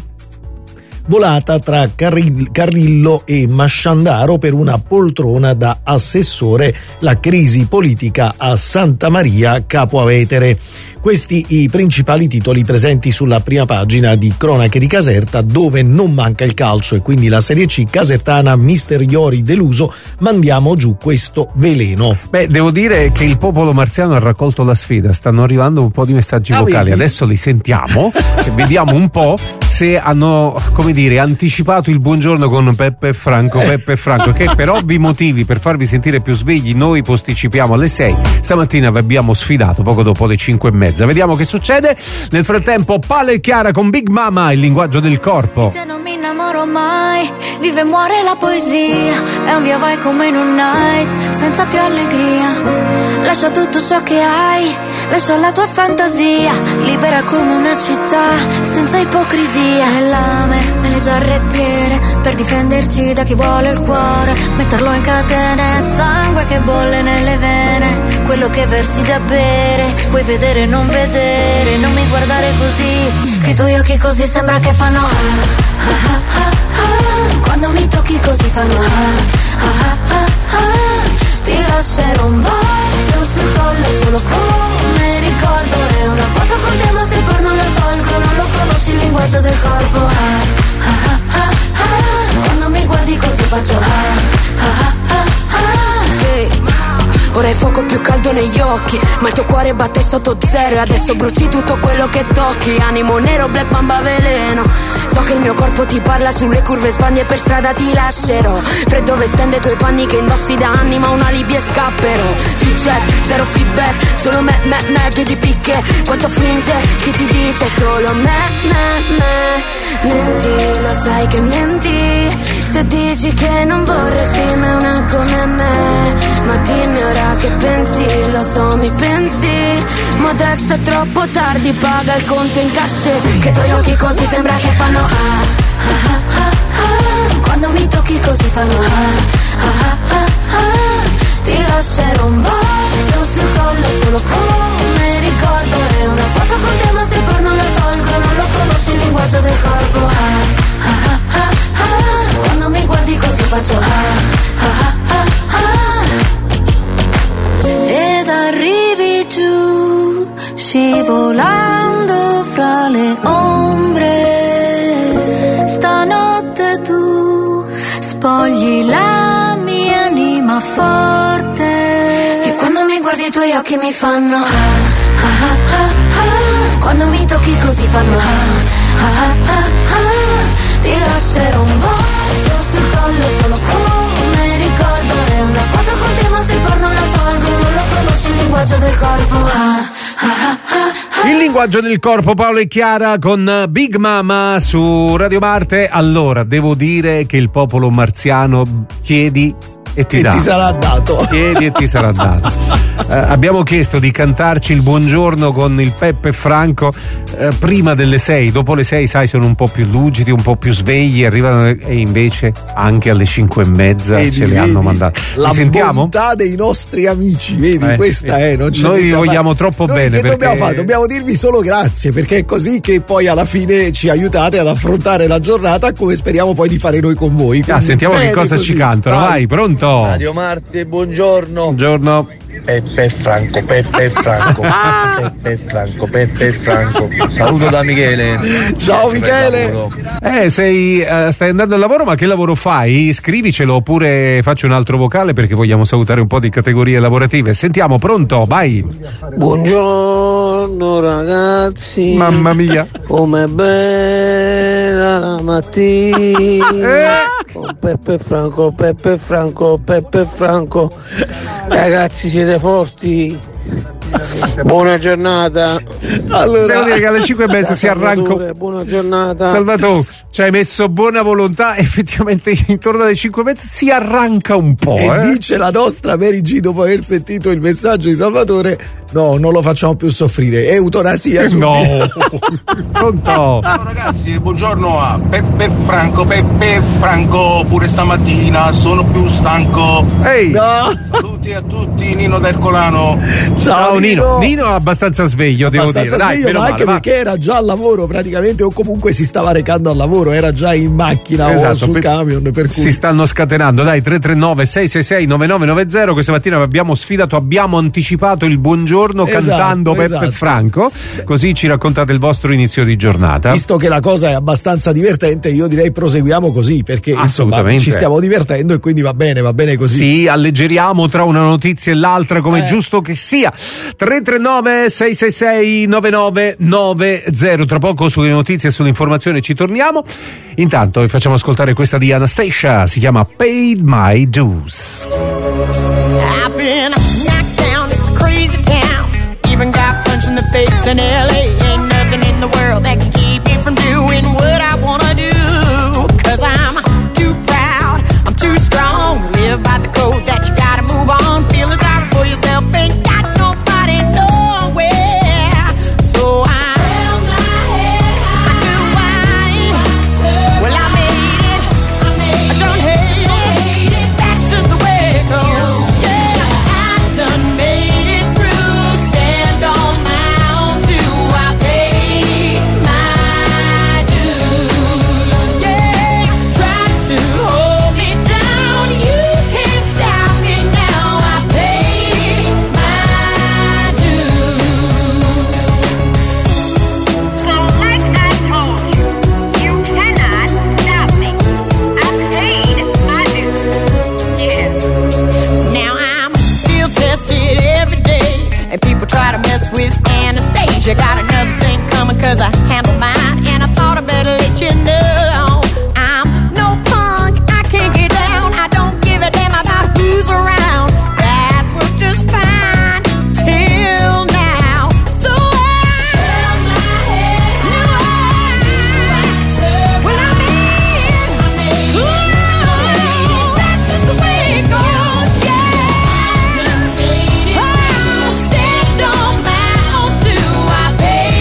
volata tra Carrillo e Masciandaro per una poltrona da assessore, la crisi politica a Santa Maria Capua Vetere. Questi i principali titoli presenti sulla prima pagina di Cronache di Caserta, dove non manca il calcio e quindi la Serie C casertana. Mister Iori deluso, mandiamo giù questo veleno. Beh, devo dire che il popolo marziano ha raccolto la sfida, stanno arrivando un po' di messaggi ah, vocali, vedi? Adesso li sentiamo e vediamo un po' se hanno, come dire, anticipato il buongiorno con Peppe e Franco, Peppe e Franco, che per ovvi motivi, per farvi sentire più svegli, noi posticipiamo alle sei. Stamattina vi abbiamo sfidato poco dopo le cinque e mezza. Vediamo che succede. Nel frattempo Pale e Chiara con Big Mama, il linguaggio del corpo. Te non mi innamoro mai, vive e muore la poesia, è un via vai come in un night, senza più allegria. Lascia tutto ciò che hai, lascia la tua fantasia, libera come una città, senza ipocrisia. E lame nelle giarrettiere, per difenderci da chi vuole il cuore, metterlo in catene, sangue che bolle nelle vene, quello che versi da bere, puoi vedere non vedere, non mi guardare così, che i tuoi occhi così sembra che fanno ah, ah, ah, ah, quando mi tocchi così fanno ah, ah, ah, ah, ti lascerò un bacio sul collo solo come ricordo, è una foto con te ma se poi non la tolgo, non lo conosci il linguaggio del corpo ah, ah, ah, ah, ah, quando mi guardi così faccio ah, ah, ah, ah, ah. Sì. Ora hai fuoco più caldo negli occhi, ma il tuo cuore batte sotto zero e adesso bruci tutto quello che tocchi. Animo nero, black mamba veleno. So che il mio corpo ti parla sulle curve sbagne, per strada ti lascerò. Freddo vestendo i tuoi panni che indossi da anni, ma un alibi e scapperò. Feedback, zero feedback, solo me, me, me, due di picche. Quanto finge, chi ti dice solo me, me, me. Menti, lo sai che menti, se dici che non vorresti mai una come me. Ma dimmi ora che pensi, lo so mi pensi, ma adesso è troppo tardi, paga il conto in cash. Che i tuoi occhi così sembra che fanno ah, ah, ah, ah, ah, quando mi tocchi così fanno ah, ah, ah, ah, ah, ti lascerò un bacio sul collo solo come ricordo, è una foto con te ma se poi non la tolgo, non lo conosci il linguaggio del corpo ah, ah, ah, ah, ah, quando mi guardi così faccio ah, ah, ah, ah, ed arrivi giù scivolando fra le ombre, stanotte tu spogli la mia anima forte, e quando mi guardi i tuoi occhi mi fanno ah, ah, ah, ah, ah, quando mi tocchi così fanno ah, ah, ah, ah, ti lascerò un bacio sul collo solo come ricordo, è una foto con te ma se poi non la tolgo, non lo conosci il linguaggio del corpo ah, ah, ah, ah. Il linguaggio del corpo, Paolo e Chiara con Big Mama su Radio Marte. Allora, devo dire che il popolo marziano chiedi e ti e dà. ti sarà dato. Chiedi e ti sarà dato. Eh, abbiamo chiesto di cantarci il buongiorno con il Peppe Franco eh, prima delle sei, dopo le sei sai sono un po' più lucidi, un po' più svegli, arrivano e invece anche alle cinque e mezza Vedi, ce le vedi, hanno mandate. La Li sentiamo? bontà dei nostri amici, vedi, Eh, questa eh, è, non c'è noi vi niente da vogliamo fare. troppo Noi bene, che perché- dobbiamo fare? Dobbiamo dirvi solo grazie, perché è così che poi alla fine ci aiutate ad affrontare la giornata come speriamo poi di fare noi con voi. Ah, Quindi sentiamo che bene cosa così. ci cantano, vai, pronto? Radio Marte, buongiorno. Buongiorno. Peppe Franco, Peppe Franco, Peppe Franco, Peppe Franco. Saluto da Michele. Ciao Michele. Eh, sei, eh, stai andando al lavoro, ma che lavoro fai? Scrivicelo oppure faccio un altro vocale perché vogliamo salutare un po' di categorie lavorative. Sentiamo, pronto, vai. Buongiorno ragazzi. Mamma mia. Com'è bella la mattina. Con Peppe Franco, Peppe Franco, Peppe Franco. Ragazzi siete forti. Buona giornata. Allora, devo dire che alle cinque e mezza si arranca. Buona giornata. Salvatore, ci hai messo buona volontà, effettivamente intorno alle cinque e mezza si arranca un po'. E eh. dice la nostra Mary G dopo aver sentito il messaggio di Salvatore: no, non lo facciamo più soffrire, eutanasia subito. No. Pronto. Ciao ragazzi, buongiorno a Peppe Franco, Peppe Franco, pure stamattina sono più stanco. Ehi. No. Saluti a tutti, Nino D'Ercolano. Ciao, Nino. Nino. Nino è abbastanza sveglio, devo Abbastanza dire. Dai, sveglio, meno ma anche male, va. perché era già al lavoro praticamente, o comunque si stava recando al lavoro, era già in macchina o Esatto, sul per- camion, per cui Si stanno scatenando, dai, tre tre nove sei sei sei nove nove nove zero. Questa mattina vi abbiamo sfidato, abbiamo anticipato il buongiorno Esatto, cantando Peppe esatto. Franco, così ci raccontate il vostro inizio di giornata. visto che la cosa è abbastanza divertente, io direi proseguiamo così, perché insomma, Assolutamente. ci stiamo divertendo e quindi va bene, va bene così. Sì, alleggeriamo tra una notizia e l'altra come Eh. è giusto che sia. tre tre nove sei sei sei nove nove nove zero. Tra poco sulle notizie e sulle informazioni ci torniamo. Intanto vi facciamo ascoltare questa di Anastasia, si chiama Paid My Dues. I've been knocked down, it's a crazy town. Even got punched in the face in L A. Ain't nothing in the world that can keep me from doing what I wanna do. Cause I'm too proud, I'm too strong. Live by the code that you gotta move on. Feeling sorry for yourself, ain't got nobody nowhere. So I held my head high. Well, I made it, I don't hate it. That's just the way it goes. Yeah, I done made it through. Stand on my own too. I paid my dues. Yeah, try to hold me down. You can't stop me now. I paid my dues. So like I told you, you cannot stop me. I paid my dues. Yeah. Now I'm still tested every day, and people try to mess with Anastasia. Got another thing coming cause I handled mine, and I thought I better let you know. I'm no punk, I can't get down. I don't give a damn about who's around. That's worked just fine till now. So I held my head high. Well, I made it. Ooh, that's just the way it goes. Yeah, I done made it. Oh, stand on my own too. I paid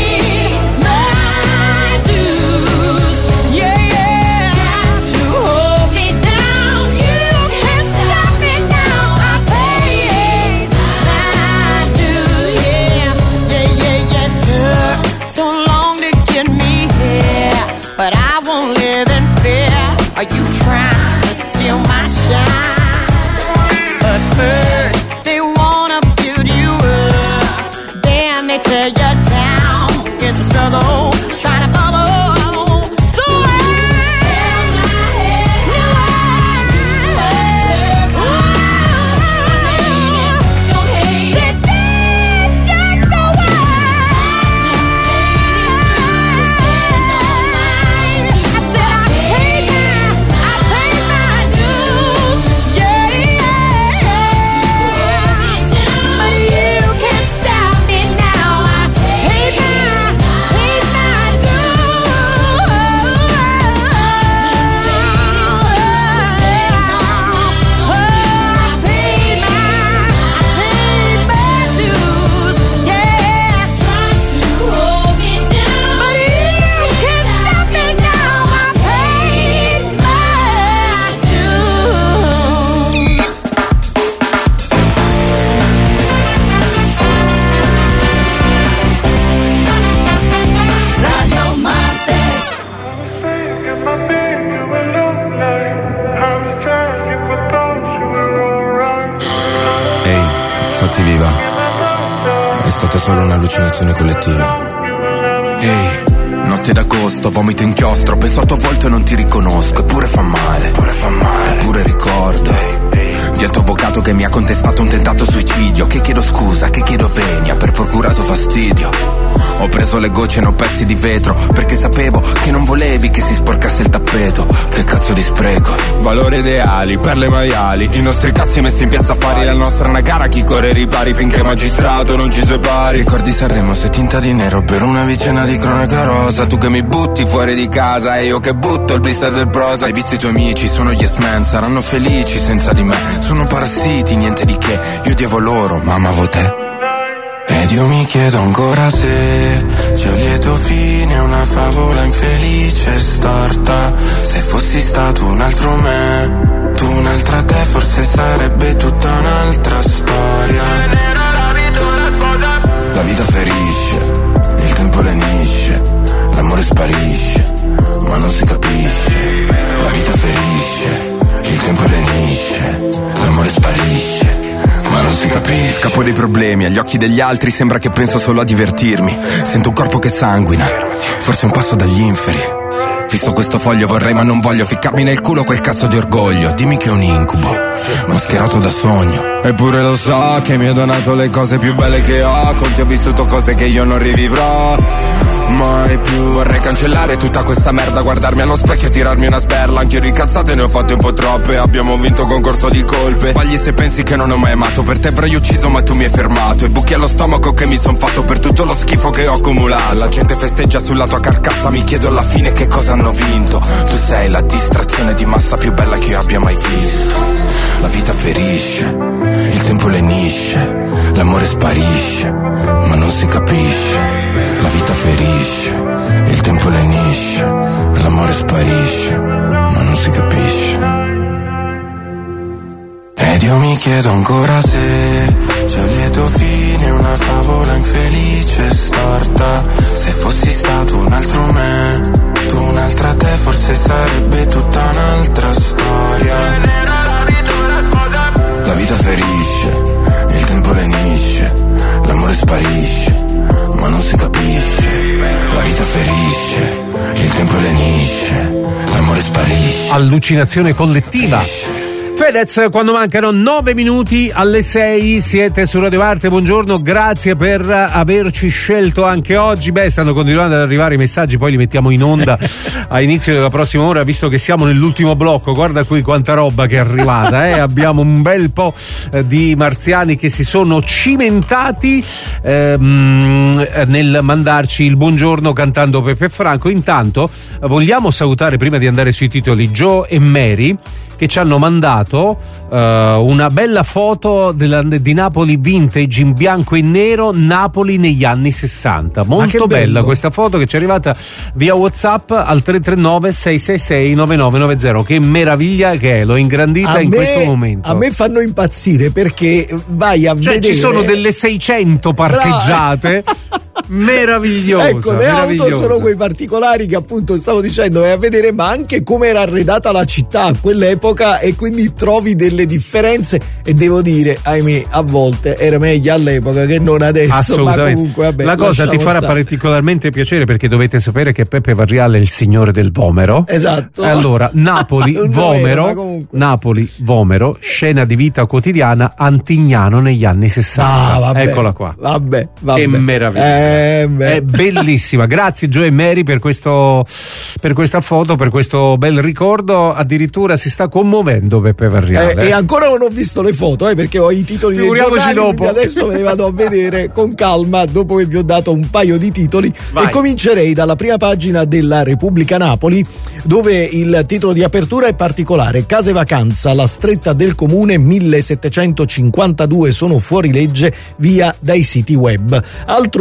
viva. È stata solo un'allucinazione collettiva. Ehi, notte d'agosto, vomito inchiostro, penso a tua volta e non ti riconosco. Eppure fa male, eppure fa male, eppure ricordo di al tuo avvocato che mi ha contestato un tentato suicidio. Che chiedo scusa, che chiedo venia per procurato fastidio. Ho preso le gocce e non pezzi di vetro, perché sapevo che non volevi che si sporcasse il tappeto. Che cazzo di spreco. Valori ideali, perle maiali, i nostri cazzi messi in piazza a fari. La nostra è una gara, chi corre ripari finché magistrato non ci separi. Ricordi Sanremo, sei tinta di nero per una vicenda di cronaca rosa. Tu che mi butti fuori di casa e io che butto il blister del prosa. Hai visto i tuoi amici, sono yes man, saranno felici senza di me. Sono parassiti, niente di che, io odiavo loro ma amavo te. Ed io mi chiedo ancora se c'è un lieto fine, una favola infelice storta. Se fossi stato un altro me, tu un'altra te, forse sarebbe tutta un'altra storia. La vita ferisce, il tempo lenisce, l'amore sparisce, ma non si capisce. La vita ferisce, il tempo lenisce, l'amore sparisce, ma non si capisce. Scappo dei problemi, agli occhi degli altri sembra che penso solo a divertirmi. Sento un corpo che sanguina, forse un passo dagli inferi. Visto questo foglio vorrei ma non voglio ficcarmi nel culo quel cazzo di orgoglio. Dimmi che è un incubo, mascherato da sogno. Eppure lo so che mi hai donato le cose più belle che ho. Con te ho vissuto cose che io non rivivrò mai più. Vorrei cancellare tutta questa merda, guardarmi allo specchio e tirarmi una sberla. Anch'io di cazzate ne ho fatte un po' troppe. Abbiamo vinto concorso di colpe. Sbagli se pensi che non ho mai amato. Per te avrei ucciso ma tu mi hai fermato. E buchi allo stomaco che mi son fatto per tutto lo schifo che ho accumulato. La gente festeggia sulla tua carcassa, mi chiedo alla fine che cosa hanno vinto. Tu sei la distrazione di massa più bella che io abbia mai visto. La vita ferisce, il tempo lenisce, l'amore sparisce, ma non si capisce. La vita ferisce, il tempo lenisce, l'amore sparisce, ma non si capisce. Ed io mi chiedo ancora se c'è un lieto fine, una favola infelice storta. Se fossi stato un altro me, tu un'altra te, forse sarebbe tutta un'altra storia. La vita ferisce, il tempo lenisce, l'amore sparisce, ma non si capisce. La vita ferisce, il tempo lenisce, l'amore sparisce. Allucinazione collettiva. Fedez, quando mancano nove minuti alle sei, siete su Radio Arte, buongiorno, grazie per averci scelto anche oggi. Beh, stanno continuando ad arrivare i messaggi, poi li mettiamo in onda a inizio della prossima ora, visto che siamo nell'ultimo blocco. Guarda qui quanta roba che è arrivata, eh? Abbiamo un bel po' eh, di marziani che si sono cimentati ehm, nel mandarci il buongiorno cantando Peppe Franco. Intanto vogliamo salutare, prima di andare sui titoli, Joe e Mary, che ci hanno mandato uh, una bella foto della, di Napoli vintage in bianco e nero, Napoli negli anni sessanta. Molto bella bello. Questa foto che ci è arrivata via WhatsApp al tre tre nove sei sei sei nove nove nove zero. Che meraviglia che è, l'ho ingrandita a in me, questo momento. A me fanno impazzire perché vai a cioè, vedere. Ci sono delle seicento parcheggiate. Meravigliosa, ecco, le auto sono quei particolari che appunto stavo dicendo, vai a vedere, ma anche come era arredata la città a quell'epoca, e quindi trovi delle differenze. E devo dire, ahimè, a volte era meglio all'epoca che non adesso. Assolutamente. Ma comunque, vabbè, la cosa ti farà stare. particolarmente piacere, perché dovete sapere che Peppe Varriale è il signore del Vomero. Esatto. Allora, Napoli, Vomero, vero, Napoli, Vomero, scena di vita quotidiana Antignano negli anni sessanta. Ah, vabbè, eccola qua. Vabbè, vabbè. Che meraviglia. Eh, è bellissima. Grazie Joe e Mary per questo, per questa foto, per questo bel ricordo. Addirittura si sta commuovendo Peppe Varriale. Eh, e ancora non ho visto le foto, eh, perché ho i titoli dei giornali, dopo. Adesso me ne vado a vedere con calma dopo che vi ho dato un paio di titoli. Vai. E comincerei dalla prima pagina della Repubblica Napoli, dove il titolo di apertura è particolare: case vacanza, la stretta del comune, millesettecentocinquantadue sono fuori legge via dai siti web. Altro titolo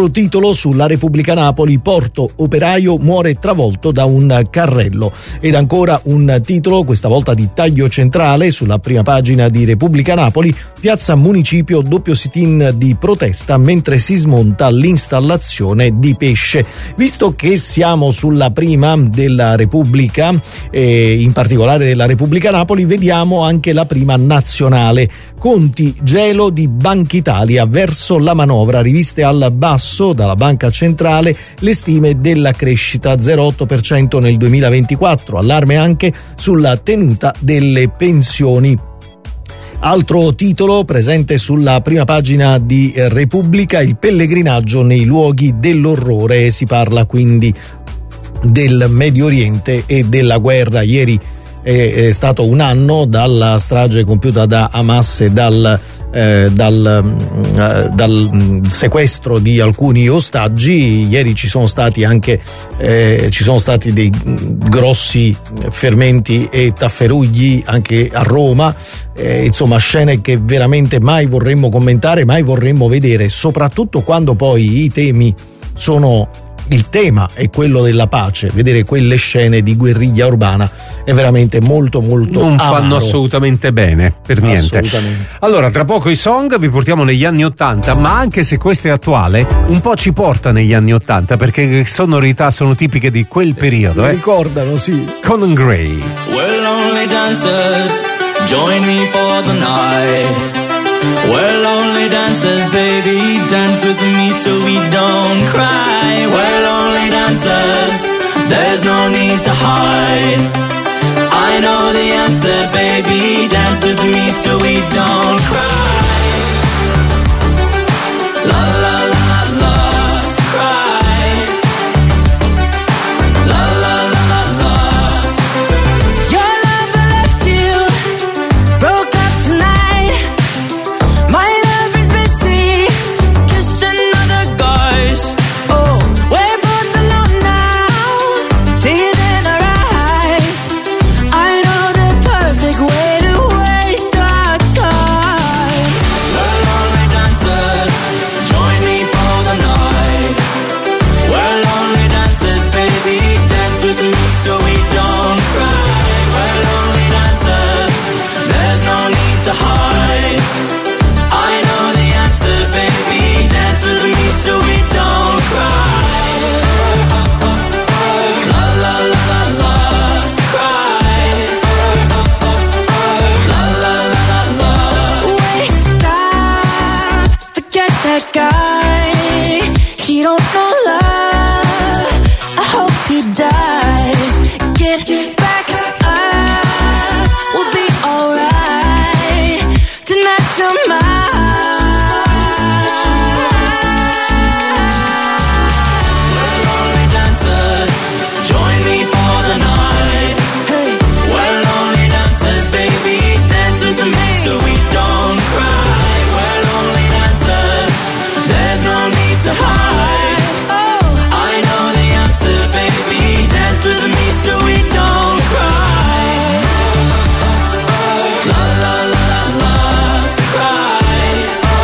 titolo sulla Repubblica Napoli, porto operaio muore travolto da un carrello. Ed ancora un titolo, questa volta di taglio centrale, sulla prima pagina di Repubblica Napoli, piazza Municipio, doppio sit-in di protesta mentre si smonta l'installazione di pesce. Visto che siamo sulla prima della Repubblica, eh, in particolare della Repubblica Napoli, vediamo anche la prima nazionale. Conti gelo di Banca Italia verso la manovra, riviste al basso dalla Banca Centrale le stime della crescita, zero virgola otto per cento nel duemilaventiquattro, allarme anche sulla tenuta delle pensioni. Altro titolo presente sulla prima pagina di Repubblica, il pellegrinaggio nei luoghi dell'orrore, si parla quindi del Medio Oriente e della guerra. Ieri è stato un anno dalla strage compiuta da Hamas e dal, eh, dal, eh, dal sequestro di alcuni ostaggi. Ieri ci sono stati anche eh, ci sono stati dei grossi fermenti e tafferugli anche a Roma, eh, insomma scene che veramente mai vorremmo commentare, mai vorremmo vedere, soprattutto quando poi i temi sono il tema è quello della pace. Vedere quelle scene di guerriglia urbana è veramente molto molto non amaro. Fanno assolutamente bene, per niente. Assolutamente. Allora, tra poco i song vi portiamo negli anni ottanta, ma anche se questo è attuale, un po' ci porta negli anni ottanta, perché le sonorità sono tipiche di quel periodo. Mi eh. ricordano, sì. Conan Gray. We're lonely dancers, join me for the night. We're lonely dancers, baby, dance with me so we don't cry. We're lonely dancers, there's no need to hide. I know the answer, baby, dance with me so we don't cry. La la la la, cry. La la la la. Your lover left you, broke up tonight. My lover's busy kissing other guys. Oh, we're both alone now, tears in our eyes. I know the perfect way to waste our time. We're lonely dancers, join me for the night. We're lonely dancers, baby, dance with me so we don't cry. We're lonely dancers, there's no need to hide. I know the answer, baby, dance with me so we don't cry. La la la la la, cry. La la la la la. Waste time, forget that guy. He don't know love, I hope he dies. Get back up, we'll be alright. Tonight you're mine. We're lonely dancers, join me for the night. Hey, we're lonely dancers, baby, dance with me so we don't cry. We're lonely dancers, there's no need to hide. Oh, I know the answer, baby, dance with me so we don't cry. La la la la la, cry.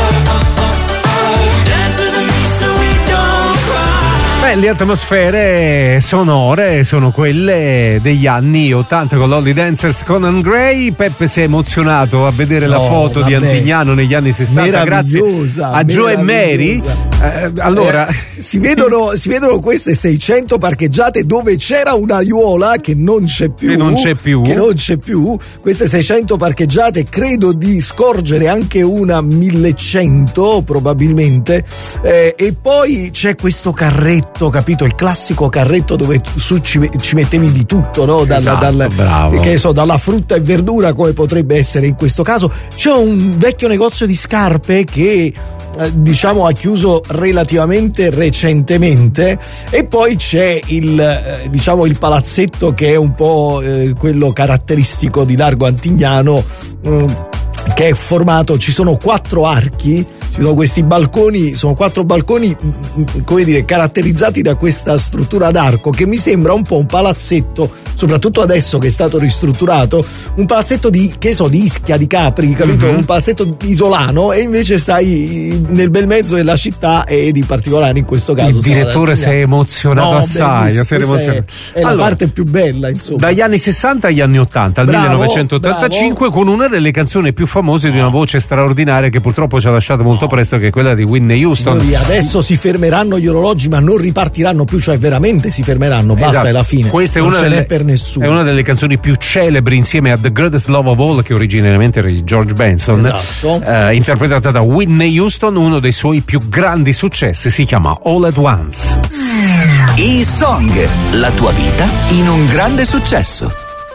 Dance with me so we don't cry. Beh, le atmosfere sonore sono quelle degli anni ottanta con l'Holly Dancers, Conan Gray. Peppe si è emozionato a vedere la No, foto di vabbè. Antignano negli anni sessanta grazie Meravigliosa, a Joe e Mary. meravigliosa. Eh, allora Eh, si vedono si vedono queste seicento parcheggiate dove c'era una aiuola che non c'è più Che non c'è più. che non c'è più. Queste seicento parcheggiate, credo di scorgere anche una millecento probabilmente, eh, e poi c'è questo carretto, capito, il classico carretto dove su ci, ci mettevi di tutto, no? Dal, Esatto, dal, bravo. che so, dalla frutta e verdura, come potrebbe essere in questo caso. C'è un vecchio negozio di scarpe che eh, diciamo ha chiuso relativamente recentemente, e poi c'è il eh, diciamo il palazzetto che è un po' eh, quello caratteristico di Largo Antignano, mh, che è formato, ci sono quattro archi, ci ci sono questi balconi, sono quattro balconi, come dire, caratterizzati da questa struttura ad arco che mi sembra un po' un palazzetto, soprattutto adesso che è stato ristrutturato, un palazzetto di, che so, di Ischia, di Capri, capito? Mm-hmm. Un palazzetto isolano, e invece stai nel bel mezzo della città, e di particolare in questo caso il direttore si è emozionato no, assai, beh, si è emozionato. È, è allora, la parte più bella, insomma. Dagli anni sessanta agli anni ottanta, al bravo, millenovecentottantacinque, bravo. Con una delle canzoni più famose di una voce straordinaria che purtroppo ci ha lasciato molto no. presto, che è quella di Whitney Houston. Signori, adesso si fermeranno gli orologi, ma non ripartiranno più, cioè veramente si fermeranno, basta, esatto. È la fine. Questa è non una ce delle, n'è per nessuno. È una delle canzoni più celebri, insieme a The Greatest Love of All, che originariamente era di George Benson, esatto. eh, interpretata da Whitney Houston. Uno dei suoi più grandi successi si chiama All at Once. E-Song, la tua vita in un grande successo.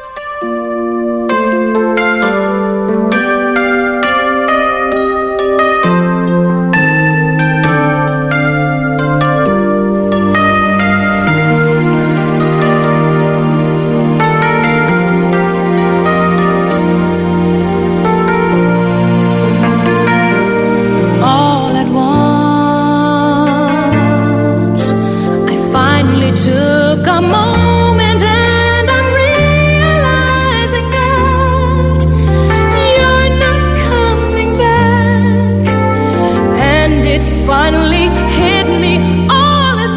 Took a moment and I'm realizing that you're not coming back, and it finally hit me all at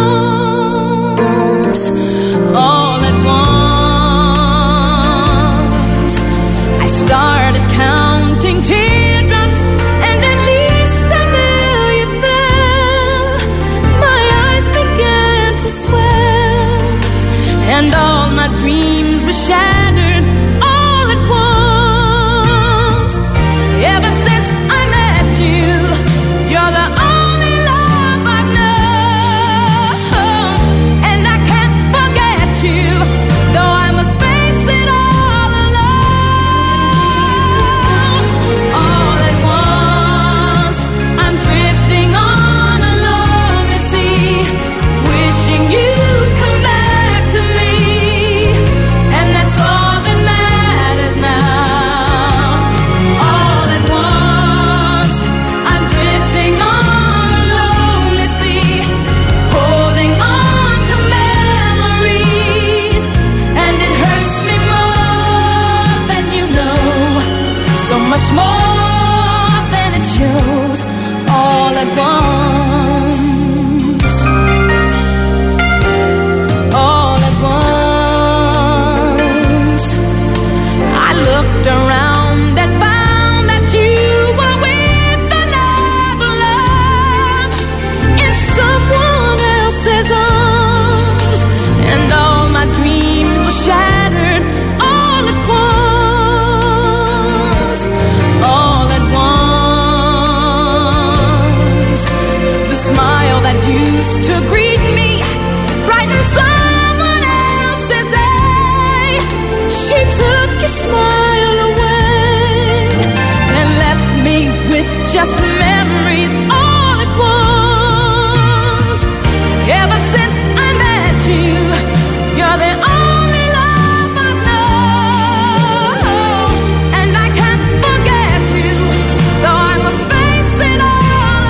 once, all at once. I started counting teardrops, and at least a million fell. My eyes began to swell, and all my dreams were shattered all at once. Ever since I met you, you're the only love I've known, and I can't forget you, though I must face it all alone. All at once, I'm drifting on a lonely sea, wishing you'd come back to me, and that's all that matters now. All at once, I'm drifting on a lonely sea, holding on to memories, and it hurts me more than you know, so much more than it shows. All at once, all at once, I looked around and found that you were with another love, in someone else's arms, and all my dreams were shattered all at once, all at once. The smile that used to greet me brightened someone else's day. She took your smile away and left me with just memories all at once. Ever since I met you, you're the only love I've known, and I can't forget you, though I must face it all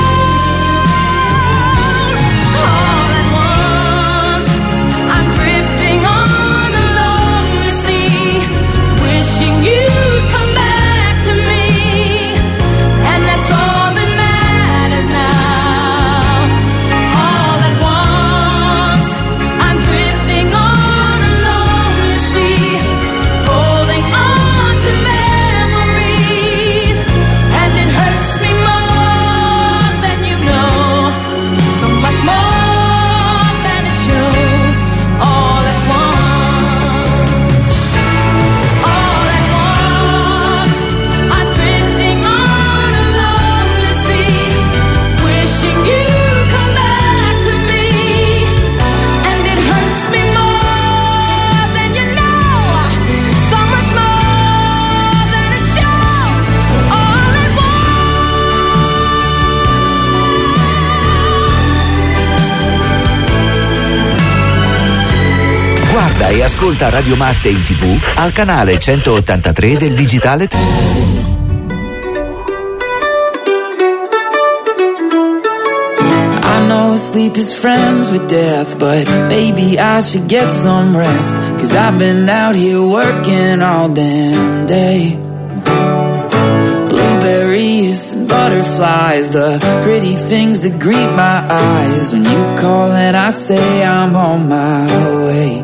alone. All at once, I'm drifting on a lonely sea, wishing you'd come back to me, and that's all that matters now. All at once, I'm drifting on a lonely sea, holding on to memories, and it hurts me more than you know, so much more than it shows. All at once, all at once, I'm drifting on a lonely sea, wishing you'd come back to me, and it hurts me more than you know, so much more than it shows. All at Guarda e ascolta Radio Marte in tivù al canale centoottantatré del Digitale. sleep is friends with death, but maybe I should get some rest, 'cause I've been out here working all damn day. Blueberries and butterflies, the pretty things that greet my eyes. When you call and I say I'm on my way.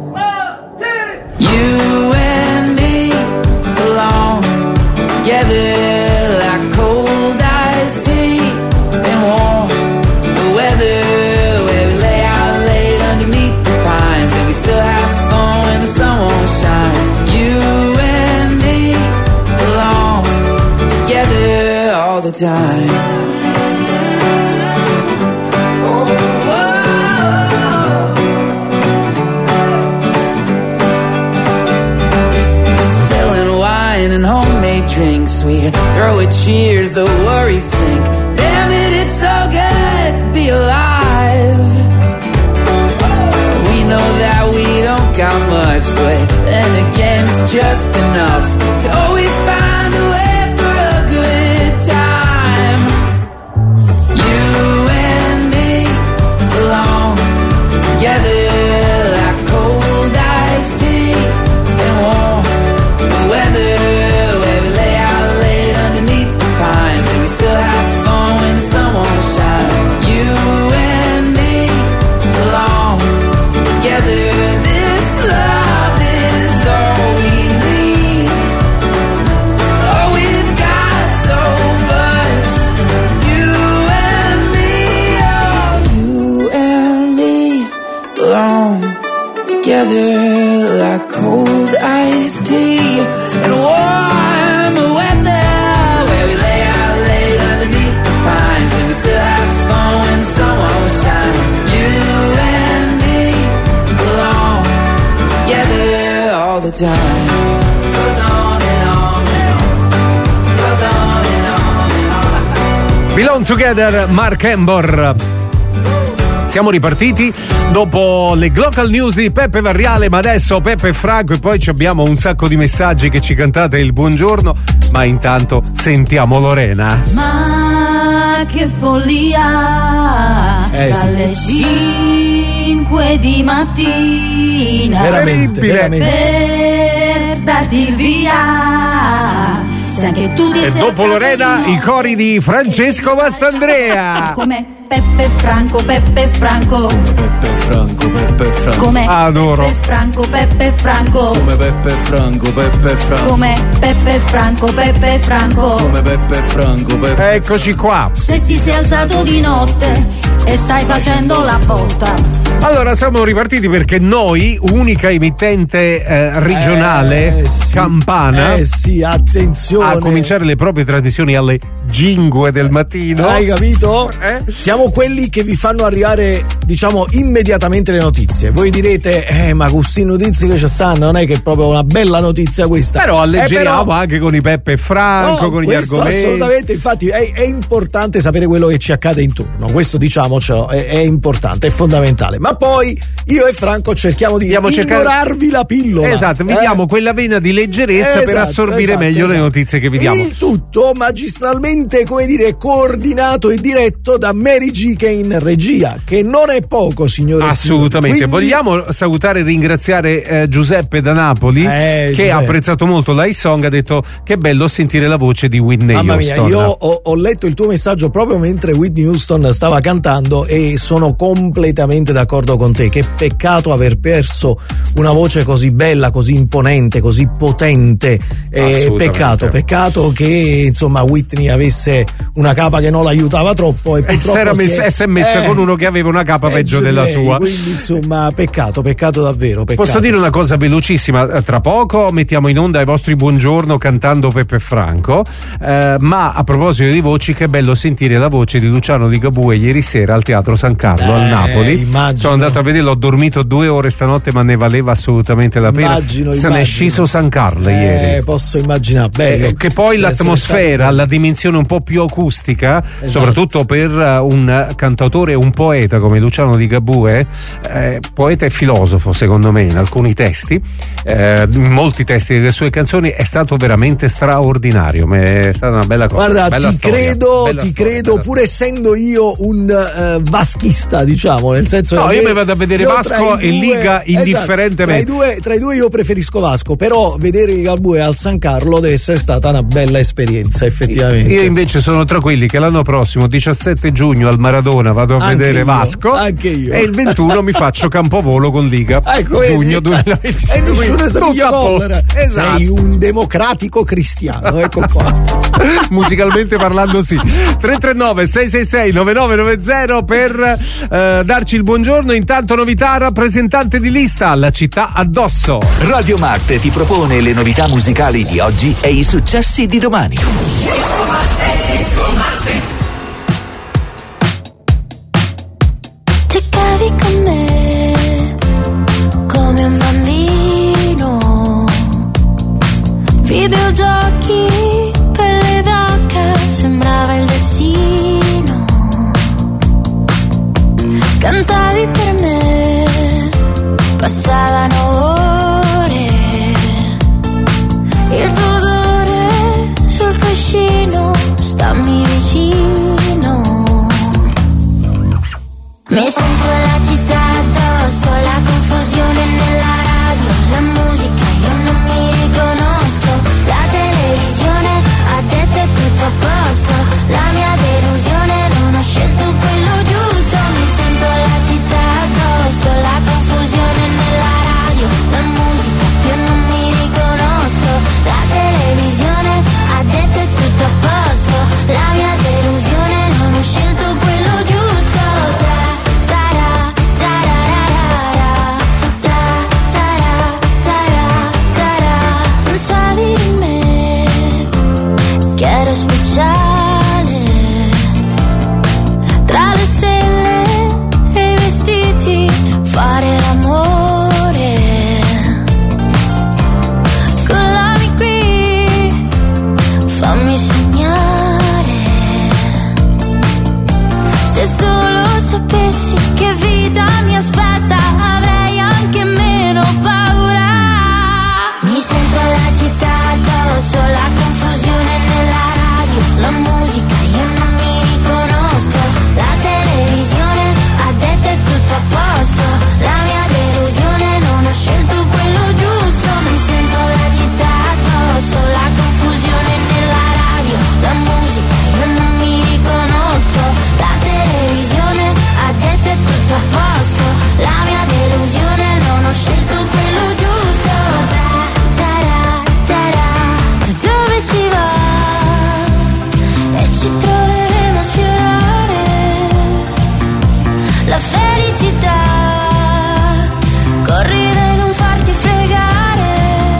You and me belong together like cold iced tea and warm the weather, where we lay out late underneath the pines and we still have fun when the sun won't shine. You and me belong together all the time. And homemade drinks, we throw a cheers, the worries sink. Damn it, it's so good to be alive. We know that we don't got much, but then again it's just enough to always find a way for a good time. You and me belong together like cold iced tea and warm the weather. Together like cold iced tea and warm weather, where we lay out late underneath the pines and we still have fun when the sun won't shine. You and me belong together all the time. Goes on and on and on, goes on and on and on. Belong Together, Mark Embor. Siamo ripartiti dopo le Glocal News di Peppe Varriale, ma adesso Peppe e Franco, e poi ci abbiamo un sacco di messaggi che ci cantate il buongiorno, ma intanto sentiamo Lorena. Ma che follia, Eh, dalle cinque di mattina, Veramente, veramente. per darti via. Se anche tu ti E sei dopo alzato Lorena di i cori di Francesco Mastandrea. come Peppe Franco, Peppe Franco, Peppe Franco, Peppe Franco. come Adoro. Peppe Franco, Peppe Franco, Come Peppe Franco, Peppe Franco. come Peppe Franco, Peppe Franco. Come Peppe Franco, Peppe. Eccoci qua. Se ti sei alzato di notte e stai facendo la botta. Allora siamo ripartiti perché noi, unica emittente eh, regionale Eh, sì. campana, Eh sì, attenzione. a cominciare le proprie trasmissioni alle cinque del mattino. Hai capito? Eh? Siamo quelli che vi fanno arrivare, diciamo, immediatamente le notizie. Voi direte, eh, ma queste notizie che ci stanno, non è che è proprio una bella notizia questa. Però alleggeriamo Eh, però- anche con i Peppe e Franco, No, con gli questo argomenti. assolutamente, infatti è, è importante sapere quello che ci accade intorno, questo diciamocelo, è, è importante, è fondamentale. Ma poi io e Franco cerchiamo di Stiamo cercando- ignorarvi la pillola. Esatto, vi eh? diamo quella vena di leggerezza per Esatto, assorbire esatto, meglio le esatto. notizie che vi diamo. Il tutto magistralmente, come dire, coordinato e diretto da Mary G che è in regia, che non è poco, signore. e Assolutamente. signori. Quindi- Vogliamo salutare e ringraziare eh, Giuseppe da Napoli, Eh, che Giuseppe. ha apprezzato molto l'I Song, ha detto che bello sentire la voce di Whitney Mamma mia, Houston. io ho, ho letto il tuo messaggio proprio mentre Whitney Houston stava cantando e sono completamente d'accordo con te. Che peccato aver perso una voce così bella, così imponente, così potente. Eh, Assolutamente. peccato, peccato che insomma Whitney avesse una capa che non l'aiutava troppo e E purtroppo si era si messa, è- e si è messa eh, con uno che aveva una capa peggio di della lei, sua. Quindi insomma, peccato, peccato davvero. Peccato. Posso dire una cosa velocissima? Tra poco mettiamo in onda i vostri buongiorno cantando Peppe e Franco, eh, ma a proposito di voci, che bello sentire la voce di Luciano Ligabue ieri sera al Teatro San Carlo Eh, al Napoli. immagino. Sono andato a vedere, ho dormito due ore stanotte, ma ne valeva assolutamente la pena. Immagino, Se ne è immagino. sciso San Carlo Eh, ieri. posso immaginare, bello. Eh, che poi Deve essere l'atmosfera, stato- la dimensione versione un po' più acustica, Esatto. soprattutto per un cantautore e un poeta come Luciano Ligabue, eh, poeta e filosofo secondo me in alcuni testi, eh, in molti testi delle sue canzoni, è stato veramente straordinario. Ma è stata una bella cosa. Guarda, bella ti storia, credo, bella ti storia, credo, bella pur essendo io un uh, vaschista, diciamo, nel senso No, che io mi vado a vedere io Vasco tra i e Liga indifferentemente. Esatto, tra, i due, tra i due io preferisco Vasco, però vedere Ligabue al San Carlo deve essere stata una bella esperienza, effettivamente. Io invece sono tra quelli che l'anno prossimo, diciassette giugno al Maradona, vado a Anche vedere io, Vasco, anche io. e il ventuno mi faccio Campovolo con Liga. Ecco, vedi? Giugno duemilaventidue. E nessuno si Tutto piglia a posto. collera. Esatto. Sei un democratico cristiano, ecco qua. Musicalmente parlando sì. tre tre nove sei sei sei nove nove nove zero per eh, darci il buongiorno. Intanto novità, rappresentante di lista, La città addosso. Radio Marte ti propone le novità musicali di oggi e i successi di domani. Giocavi con me come un bambino, videogiochi, pelle d'oca, sembrava il destino. Cantavi per me, passavano ore, il tuo odore sul cuscino, stammi vicino. Mi sento la città addosso, la confusione nella radio, la musica io non mi riconosco, la televisione ha detto è tutto a posto, la mia delusione non ho scelto quello giusto. Mi sento la città addosso, la confusione nella radio, la musica io non mi riconosco, la televisione ha detto è tutto a posto, la mia delusione non ho scelto quello giusto. Pensavi di me che ero speciale, tra le stelle e i vestiti, fare l'amore. Collami qui, fammi sognare. Se solo sapessi che vita mi aspetta, avrei anche meno paura. Mi sento la città addosso, la confusione nella radio, la musica io non mi riconosco, la televisione ha detto è tutto a posto, la mia delusione non ho scelto quello giusto. Mi sento la città addosso, la confusione nella radio, la musica io non mi riconosco, la televisione ha detto è tutto a posto, la mia delusione non ho scelto quello giusto. Dove si va e ci troveremo a sfiorare la felicità, corri da non farti fregare,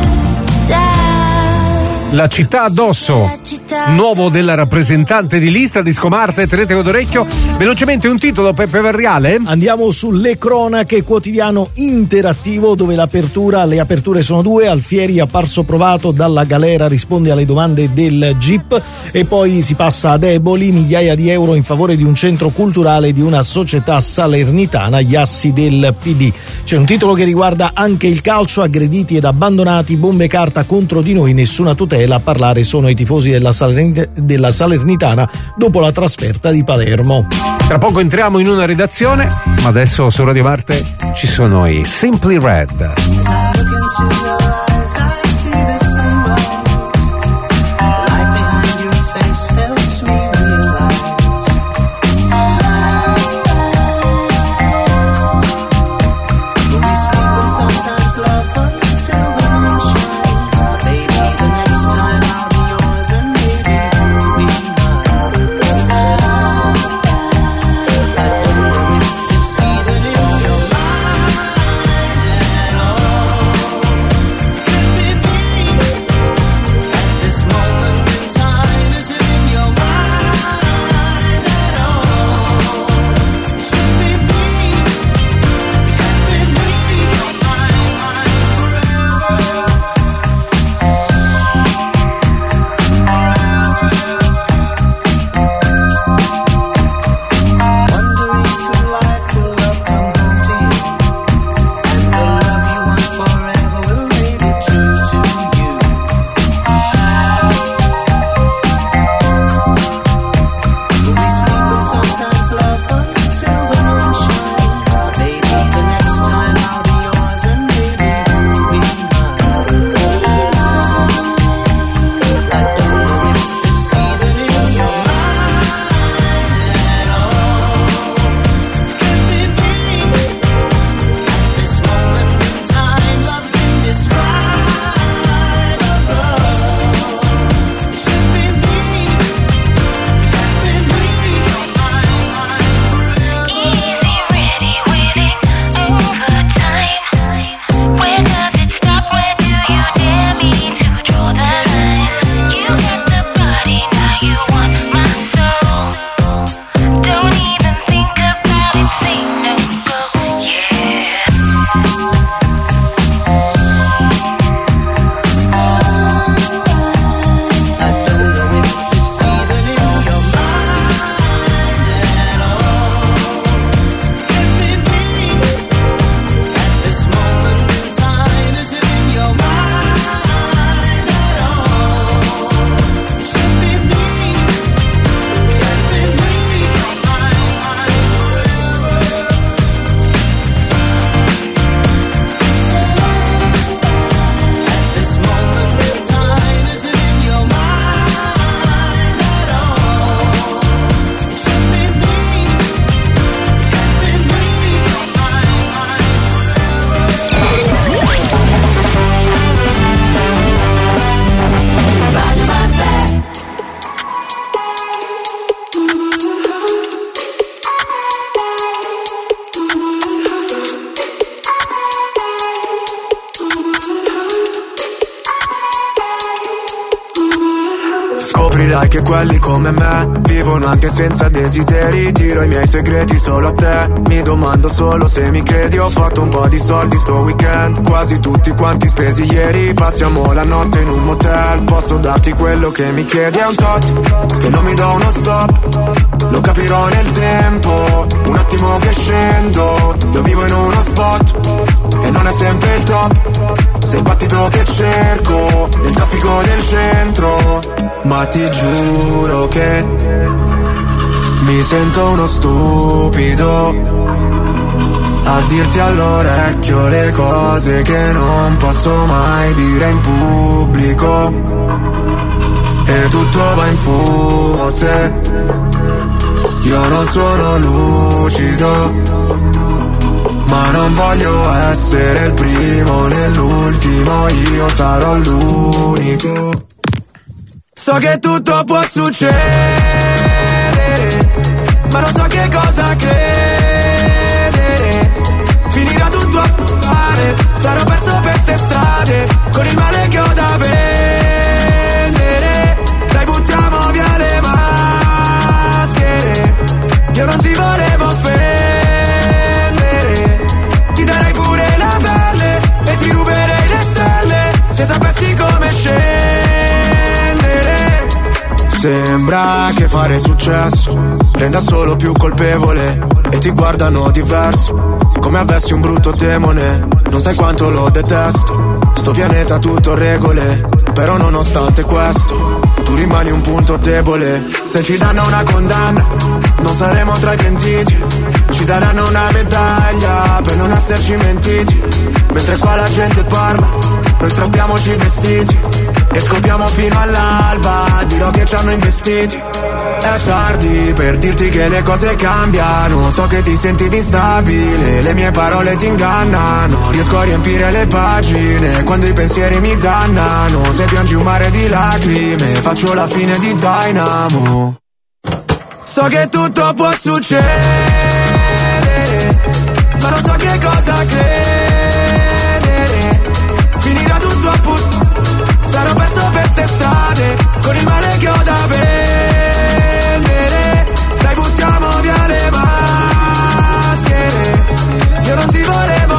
dai. La città addosso, nuovo della rappresentante di lista di Scomarte. Tenete con d'orecchio. Velocemente un titolo, Peppe Varriale. Andiamo sulle cronache, quotidiano interattivo dove l'apertura, le aperture sono due. Alfieri apparso provato dalla galera, risponde alle domande del G I P, e poi si passa ad Eboli, migliaia di euro in favore di un centro culturale di una società salernitana, gli assi del P D. C'è un titolo che riguarda anche il calcio, aggrediti ed abbandonati, bombe carta contro di noi, nessuna tutela, a parlare sono i tifosi della, Salernit- della Salernitana dopo la trasferta di Palermo. Tra poco entriamo in una redazione, ma adesso su Radio Marte ci sono i Simply Red. sai che quelli come me vivono anche senza desideri. Tiro i miei segreti solo a te, mi domando solo se mi credi. Ho fatto un po' di soldi sto weekend, quasi tutti quanti spesi ieri. Passiamo la notte in un motel, posso darti quello che mi chiedi. È un tot, che non mi do uno stop, lo capirò nel tempo. Un attimo che scendo, io vivo in uno spot e non è sempre il top. Sei il battito che cerco nel traffico del centro. Ma ti giuro che mi sento uno stupido a dirti all'orecchio le cose che non posso mai dire in pubblico. E tutto va in fumo se io non sono lucido. Ma non voglio essere il primo né l'ultimo, io sarò l'unico. So che tutto può succedere, ma non so che cosa credere. Finirà tutto a male, sarò perso per ste strade, con il male che ho da vendere. Dai, buttiamo via le maschere, io non ti volevo offendere. Ti darei pure la pelle e ti ruberei le stelle, se sapessi come scendere. Sembra che fare successo renda solo più colpevole e ti guardano diverso, come avessi un brutto demone. Non sai quanto lo detesto, sto pianeta tutto regole, però nonostante questo tu rimani un punto debole. Se ci danno una condanna non saremo tra i pentiti, ci daranno una medaglia per non esserci mentiti. Mentre qua la gente parla, noi strappiamoci i vestiti e scopriamo fino all'alba, dirò che ci hanno investiti. È tardi per dirti che le cose cambiano, so che ti sentivi stabile, le mie parole ti ingannano. Riesco a riempire le pagine quando i pensieri mi dannano. Se piangi un mare di lacrime, faccio la fine di Dynamo. So che tutto può succedere, ma non so che cosa credere. Finirà tutto a puttana, sarò perso per ste strade, con il male che ho da vendere. Dai, buttiamo via le maschere, io non ti volevo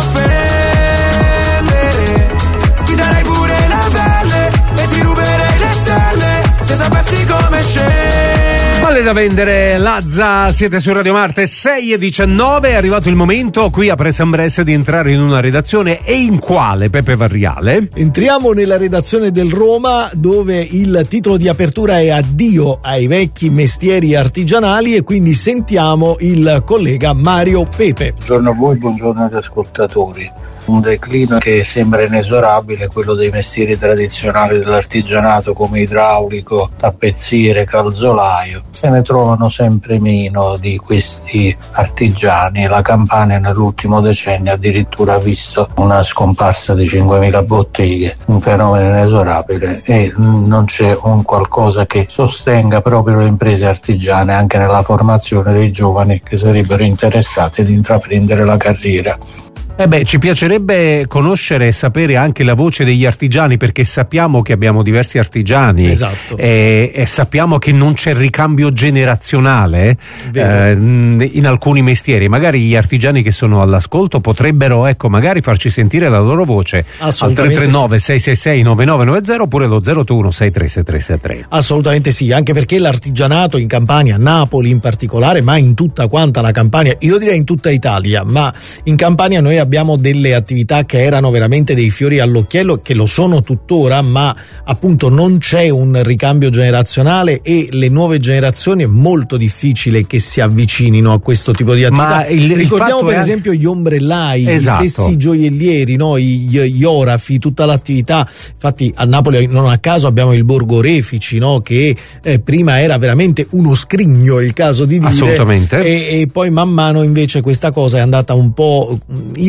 offendere. Ti darei pure la pelle e ti ruberei le stelle, se sapessi come scendere. Male da vendere, Lazza, siete su Radio Marte sei e diciannove, è arrivato il momento qui a Press and Press di entrare in una redazione. E in quale, Peppe Varriale? Entriamo nella redazione del Roma, dove il titolo di apertura è Addio ai vecchi mestieri artigianali, e quindi sentiamo il collega Mario Pepe. Buongiorno a voi, buongiorno agli ascoltatori. Un declino che sembra inesorabile, quello dei mestieri tradizionali dell'artigianato come idraulico, tappezziere, calzolaio. Se ne trovano sempre meno di questi artigiani. La Campania nell'ultimo decennio addirittura ha visto una scomparsa di cinquemila botteghe, un fenomeno inesorabile, e non c'è un qualcosa che sostenga proprio le imprese artigiane anche nella formazione dei giovani che sarebbero interessati ad intraprendere la carriera. Eh beh, ci piacerebbe conoscere e sapere anche la voce degli artigiani, perché sappiamo che abbiamo diversi artigiani. Esatto. e, e sappiamo che non c'è ricambio generazionale eh, in alcuni mestieri. Magari gli artigiani che sono all'ascolto potrebbero, ecco, magari farci sentire la loro voce al tre tre nove sei sei sei nove nove nove zero oppure lo zero otto uno sei tre sei tre sei tre. Assolutamente sì, anche perché l'artigianato in Campania, a Napoli in particolare, ma in tutta quanta la Campania, io direi in tutta Italia, ma in Campania noi abbiamo delle attività che erano veramente dei fiori all'occhiello, che lo sono tuttora, ma appunto non c'è un ricambio generazionale e le nuove generazioni è molto difficile che si avvicinino a questo tipo di attività. Ma il, ricordiamo il per anche... esempio gli ombrellai, esatto. gli stessi gioiellieri, no? gli, gli orafi, tutta l'attività. Infatti a Napoli non a caso abbiamo il Borgo Refici, no? Che eh, prima era veramente uno scrigno, il caso di dire. Assolutamente. E, e poi man mano invece questa cosa è andata un po', io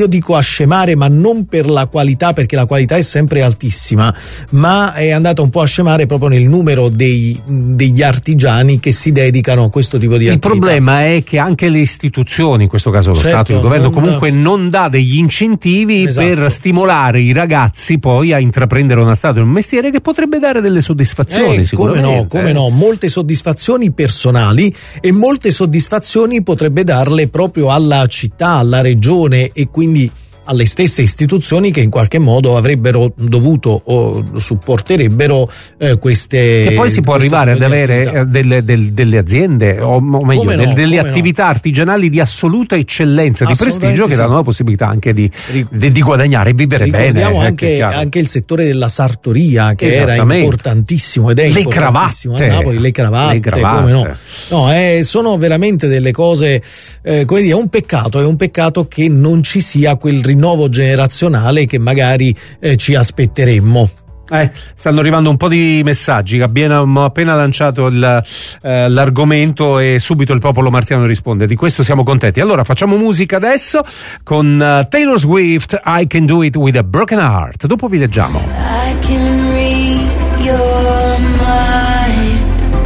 io dico a scemare, ma non per la qualità, perché la qualità è sempre altissima, ma è andata un po' a scemare proprio nel numero dei, degli artigiani che si dedicano a questo tipo di il attività. Il problema è che anche le istituzioni, in questo caso lo Certo, Stato, il governo, non- comunque non dà degli incentivi Esatto. per stimolare i ragazzi poi a intraprendere una strada, un mestiere che potrebbe dare delle soddisfazioni. Eh, come sicuramente. no, come no, molte soddisfazioni personali e molte soddisfazioni potrebbe darle proprio alla città, alla regione e quindi alle stesse istituzioni che in qualche modo avrebbero dovuto o supporterebbero eh, queste. Che poi si può questo arrivare ad tipo di avere attività. eh, delle, del- delle aziende o, o meglio Come no, del- delle come no. attività artigianali di assoluta eccellenza, di Assolutamente prestigio, che sì. danno la possibilità anche di, di, di guadagnare e vivere bene. Ricordiamo eh, che è anche, chiaro. anche il settore della sartoria che era Esattamente. importantissimo ed è Le importantissimo cravatte. a Napoli, le cravatte, Le cravatte. come no. No, eh, sono veramente delle cose, eh, come dire, è un peccato, è un peccato che non ci sia quel rinnovo generazionale che magari eh, ci aspetteremmo. Eh, stanno arrivando un po' di messaggi. Abbiamo appena lanciato il, eh, l'argomento e subito il popolo marziano risponde. Di questo siamo contenti. Allora facciamo musica adesso con uh, Taylor Swift, I Can Do It With a Broken Heart. Dopo vi leggiamo. I can read your mind.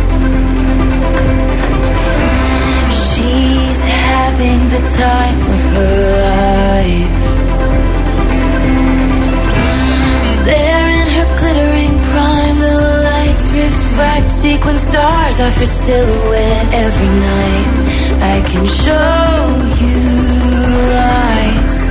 She's having the time of her life. There in her glittering prime, the lights refract sequin stars off her silhouette every night. I can show you lies.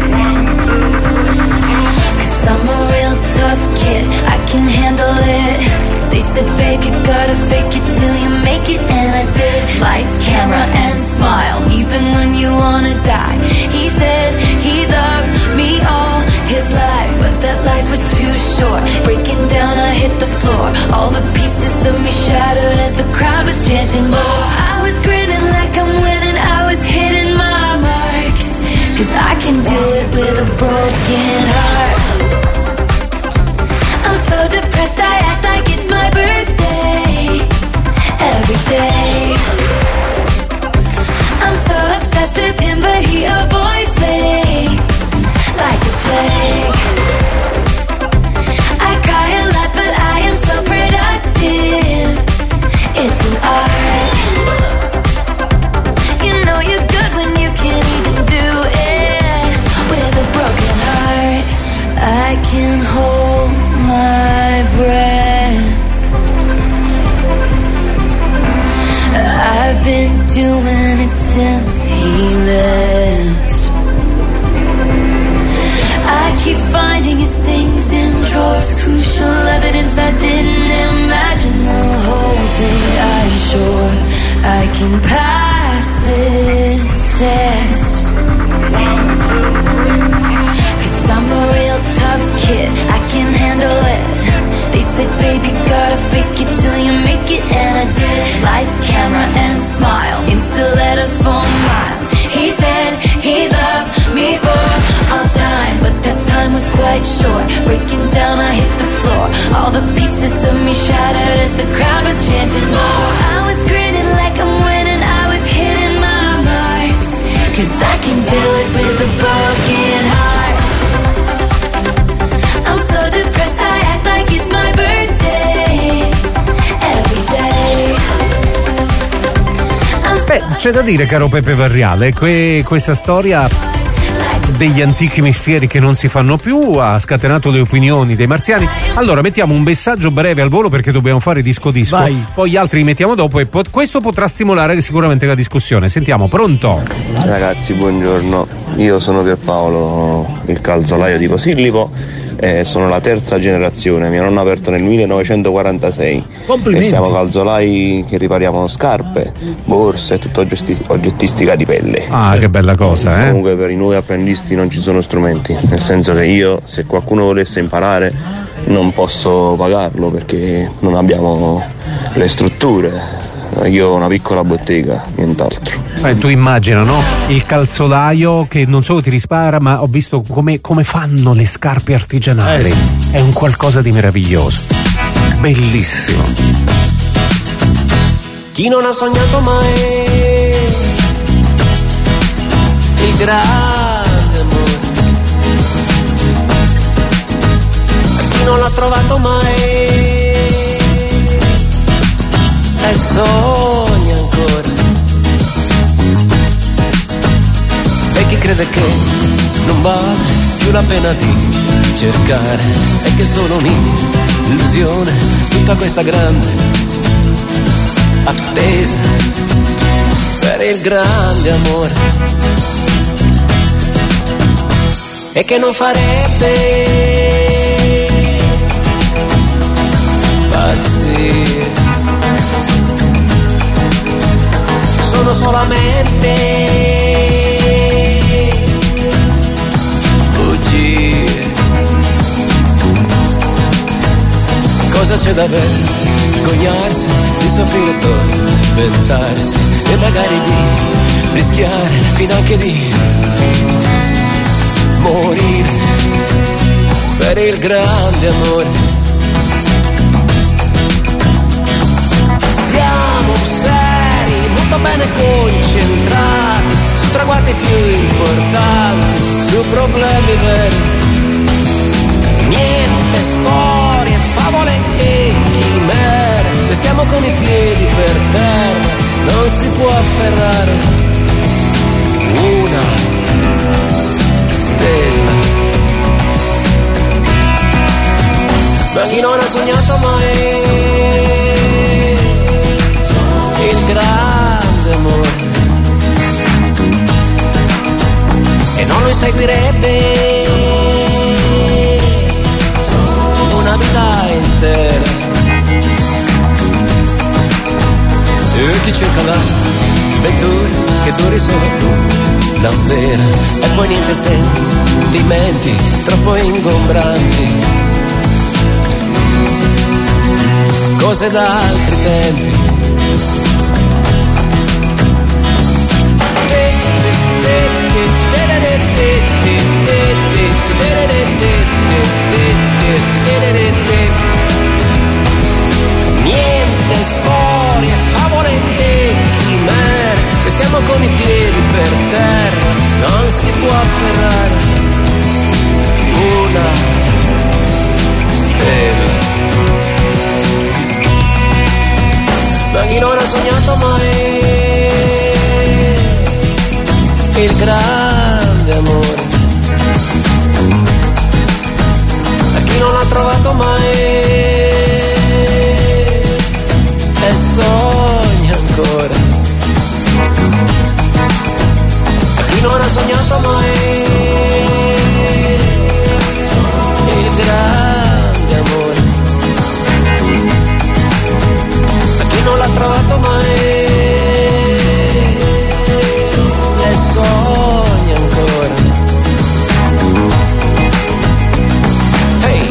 Cause I'm a real tough kid, I can handle it. They said, babe, you gotta fake it till you make it, and I did. Lights, camera, and smile, even when you wanna die. He said he loved me all his life, but that life was too short. Breaking down, I hit the floor. All the pieces of me shattered as the crowd was chanting more. I was grinning like I'm winning, I was hitting my marks. Cause I can do it with a broken heart. I'm so depressed, I act like it's my birthday every day. I'm so obsessed with him, but he avoids me like a plague. I cry a lot, but I am so productive. It's an art. You know you're good when you can't even do it with a broken heart. I can hold my breath. I've been doing it since he left. I keep finding his things in drawers, crucial evidence I didn't imagine the whole thing. I'm sure I can pass this test. Cause I'm a real tough kid, I can handle it. They said, baby, gotta fake it till you make it, and I did. Lights, camera, and smile, insta letters for miles. He said he loved me for all time, but that time was quite short. Breaking down, I hit the floor. All the pieces of me shattered as the crowd was chanting more. I was grinning like I'm winning, I was hitting my marks. Cause I can do it with a broken heart. I'm so depressed, I act like it's my birthday every day. I'm so Beh, c'è da dire, caro Peppe Varriale, que- questa storia degli antichi mestieri che non si fanno più ha scatenato le opinioni dei marziani. Allora mettiamo un messaggio breve al volo perché dobbiamo fare disco disco. Vai. Poi gli altri li mettiamo dopo e pot- questo potrà stimolare sicuramente la discussione. Sentiamo, pronto? Ragazzi, buongiorno. Io sono Pierpaolo, il calzolaio di Posillipo, e sono la terza generazione. Mio nonno ha aperto nel millenovecentoquarantasei. Complimenti. E siamo calzolai che ripariamo scarpe, borse e tutta oggetti- oggettistica di pelle. Ah, che bella cosa, eh? Comunque per i nuovi apprendisti non ci sono strumenti, nel senso che io, se qualcuno volesse imparare, non posso pagarlo perché non abbiamo le strutture. Io ho una piccola bottega, nient'altro. Eh, tu immagina, no? Il calzolaio che non solo ti rispara, ma ho visto come, come fanno le scarpe artigianali. Eh, sì. È un qualcosa di meraviglioso. Bellissimo. Chi non ha sognato mai il grande amore chi non l'ha trovato mai e sogna ancora, e chi crede che non vale più la pena di cercare e che è solo un'illusione tutta questa grande attesa per il grande amore, e che non farebbe pazzire. Sono solamente bugie. Cosa c'è da vergognarsi di soffrire, tormentarsi e magari di rischiare finanche di morire per il grande amore? Siamo seri, molto bene concentrati su traguardi più importanti, su problemi veri. Niente storie, favole e chimere, restiamo con i piedi per terra, non si può afferrare una stella. Ma chi non ha sognato mai il grande amore e non lo inseguirebbe una vita intera, e chi cerca l'avventura che duri solo una sera e poi niente sentimenti troppo ingombranti, cose da altri tempi. Niente storie, favole e chimere, restiamo con i piedi per terra, non si può afferrare una stella. Ma chi non ha sognato mai il grande amore, a chi non l'ha trovato mai e sogna ancora, a chi non ha sognato mai il grande amore, a chi non l'ha trovato mai e sogna ancora. Hey!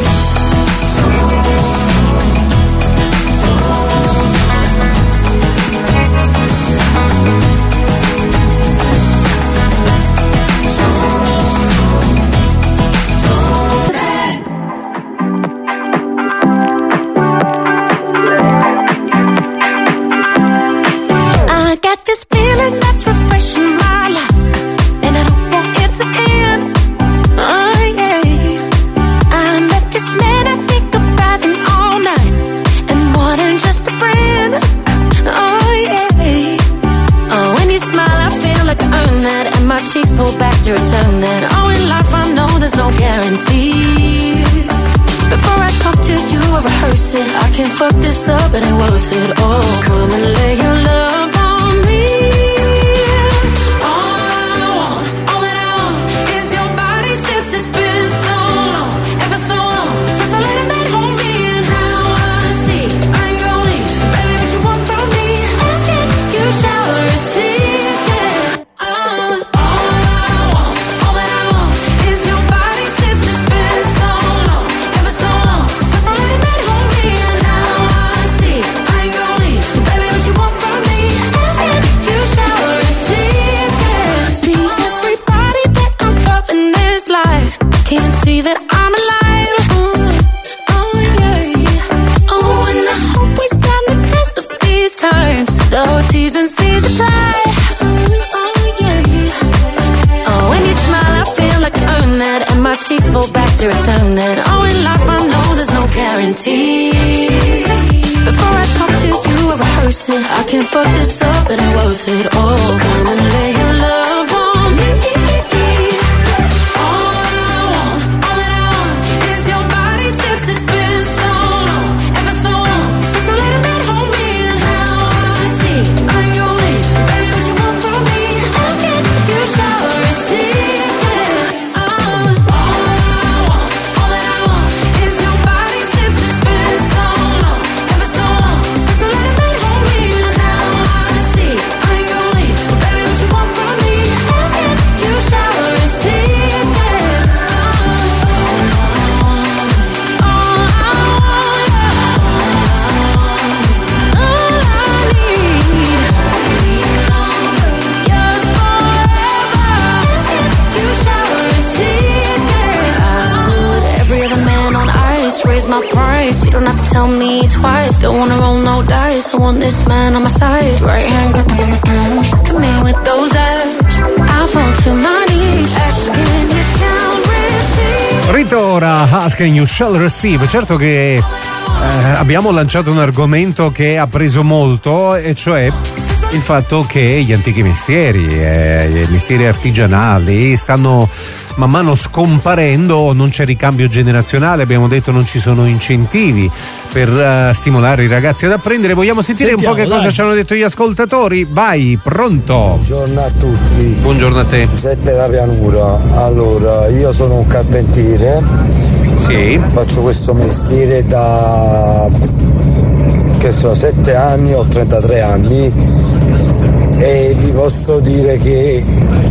I got this feeling that's refreshing my life, and I don't want it to end. Oh yeah, I met this man I think about him all night, and more than just a friend. Oh yeah, oh when you smile I feel like I earned that, and my cheeks pull back to return that. Oh in life I know there's no guarantees. Before I talk to you I rehearse it. I can't fuck this up, it ain't worth it. Oh come and lay your love on me. All I want, all that I want is your body since it's been so long, ever so long since I let a man hold me. And now I see I ain't gonna leave, baby, what you want from me, ask it, you shall receive it. Uh, all I want, all that I want is your body since it's been so long, ever so long since I let a man hold me. And now I see I ain't gonna leave, baby, what you want from me, ask it, you shall receive it. See everybody that I'm loving this life, can't see that I'm alive. Mm, oh yeah, oh and I hope we stand the test of these times. The T's and C's apply. Mm, oh yeah, oh when you smile I feel like I earned that, and my cheeks pull back to return that. Oh in life I know there's it. I can't fuck this up, it ain't worth it. Oh, come and lay your love on me. All I want, all that I want is your body since it's been so long, ever so long since I let a man hold me. And now I see I ain't gonna leave, baby, what you want from me? Ask it, you shall receive it. Uh, all I want, all that I want is your body since it's been so long, ever so long since I let a man hold me. And now I see I ain't gonna leave, baby, what you want from me? Ask it, you shall receive it. Every other man on ice, raise my price. You don't have to tell me twice. Don't wanna roll no dice. I want this man on my side. Right hand, come in with those abs. I fall to my knees. Asking you shall receive. Ritorna Ask and You Shall Receive. Certo che eh, abbiamo lanciato un argomento che ha preso molto, e cioè il fatto che gli antichi mestieri, eh, i mestieri artigianali stanno man mano scomparendo, non c'è ricambio generazionale, abbiamo detto non ci sono incentivi per uh, stimolare i ragazzi ad apprendere. Vogliamo sentire Sentiamo, un po' che dai. cosa ci hanno detto gli ascoltatori? Vai, pronto? Buongiorno a tutti. Buongiorno a te. Giuseppe da Pianura. Allora, io sono un carpentiere. Sì. Faccio questo mestiere da che so, sette anni, ho trentatré anni, e vi posso dire che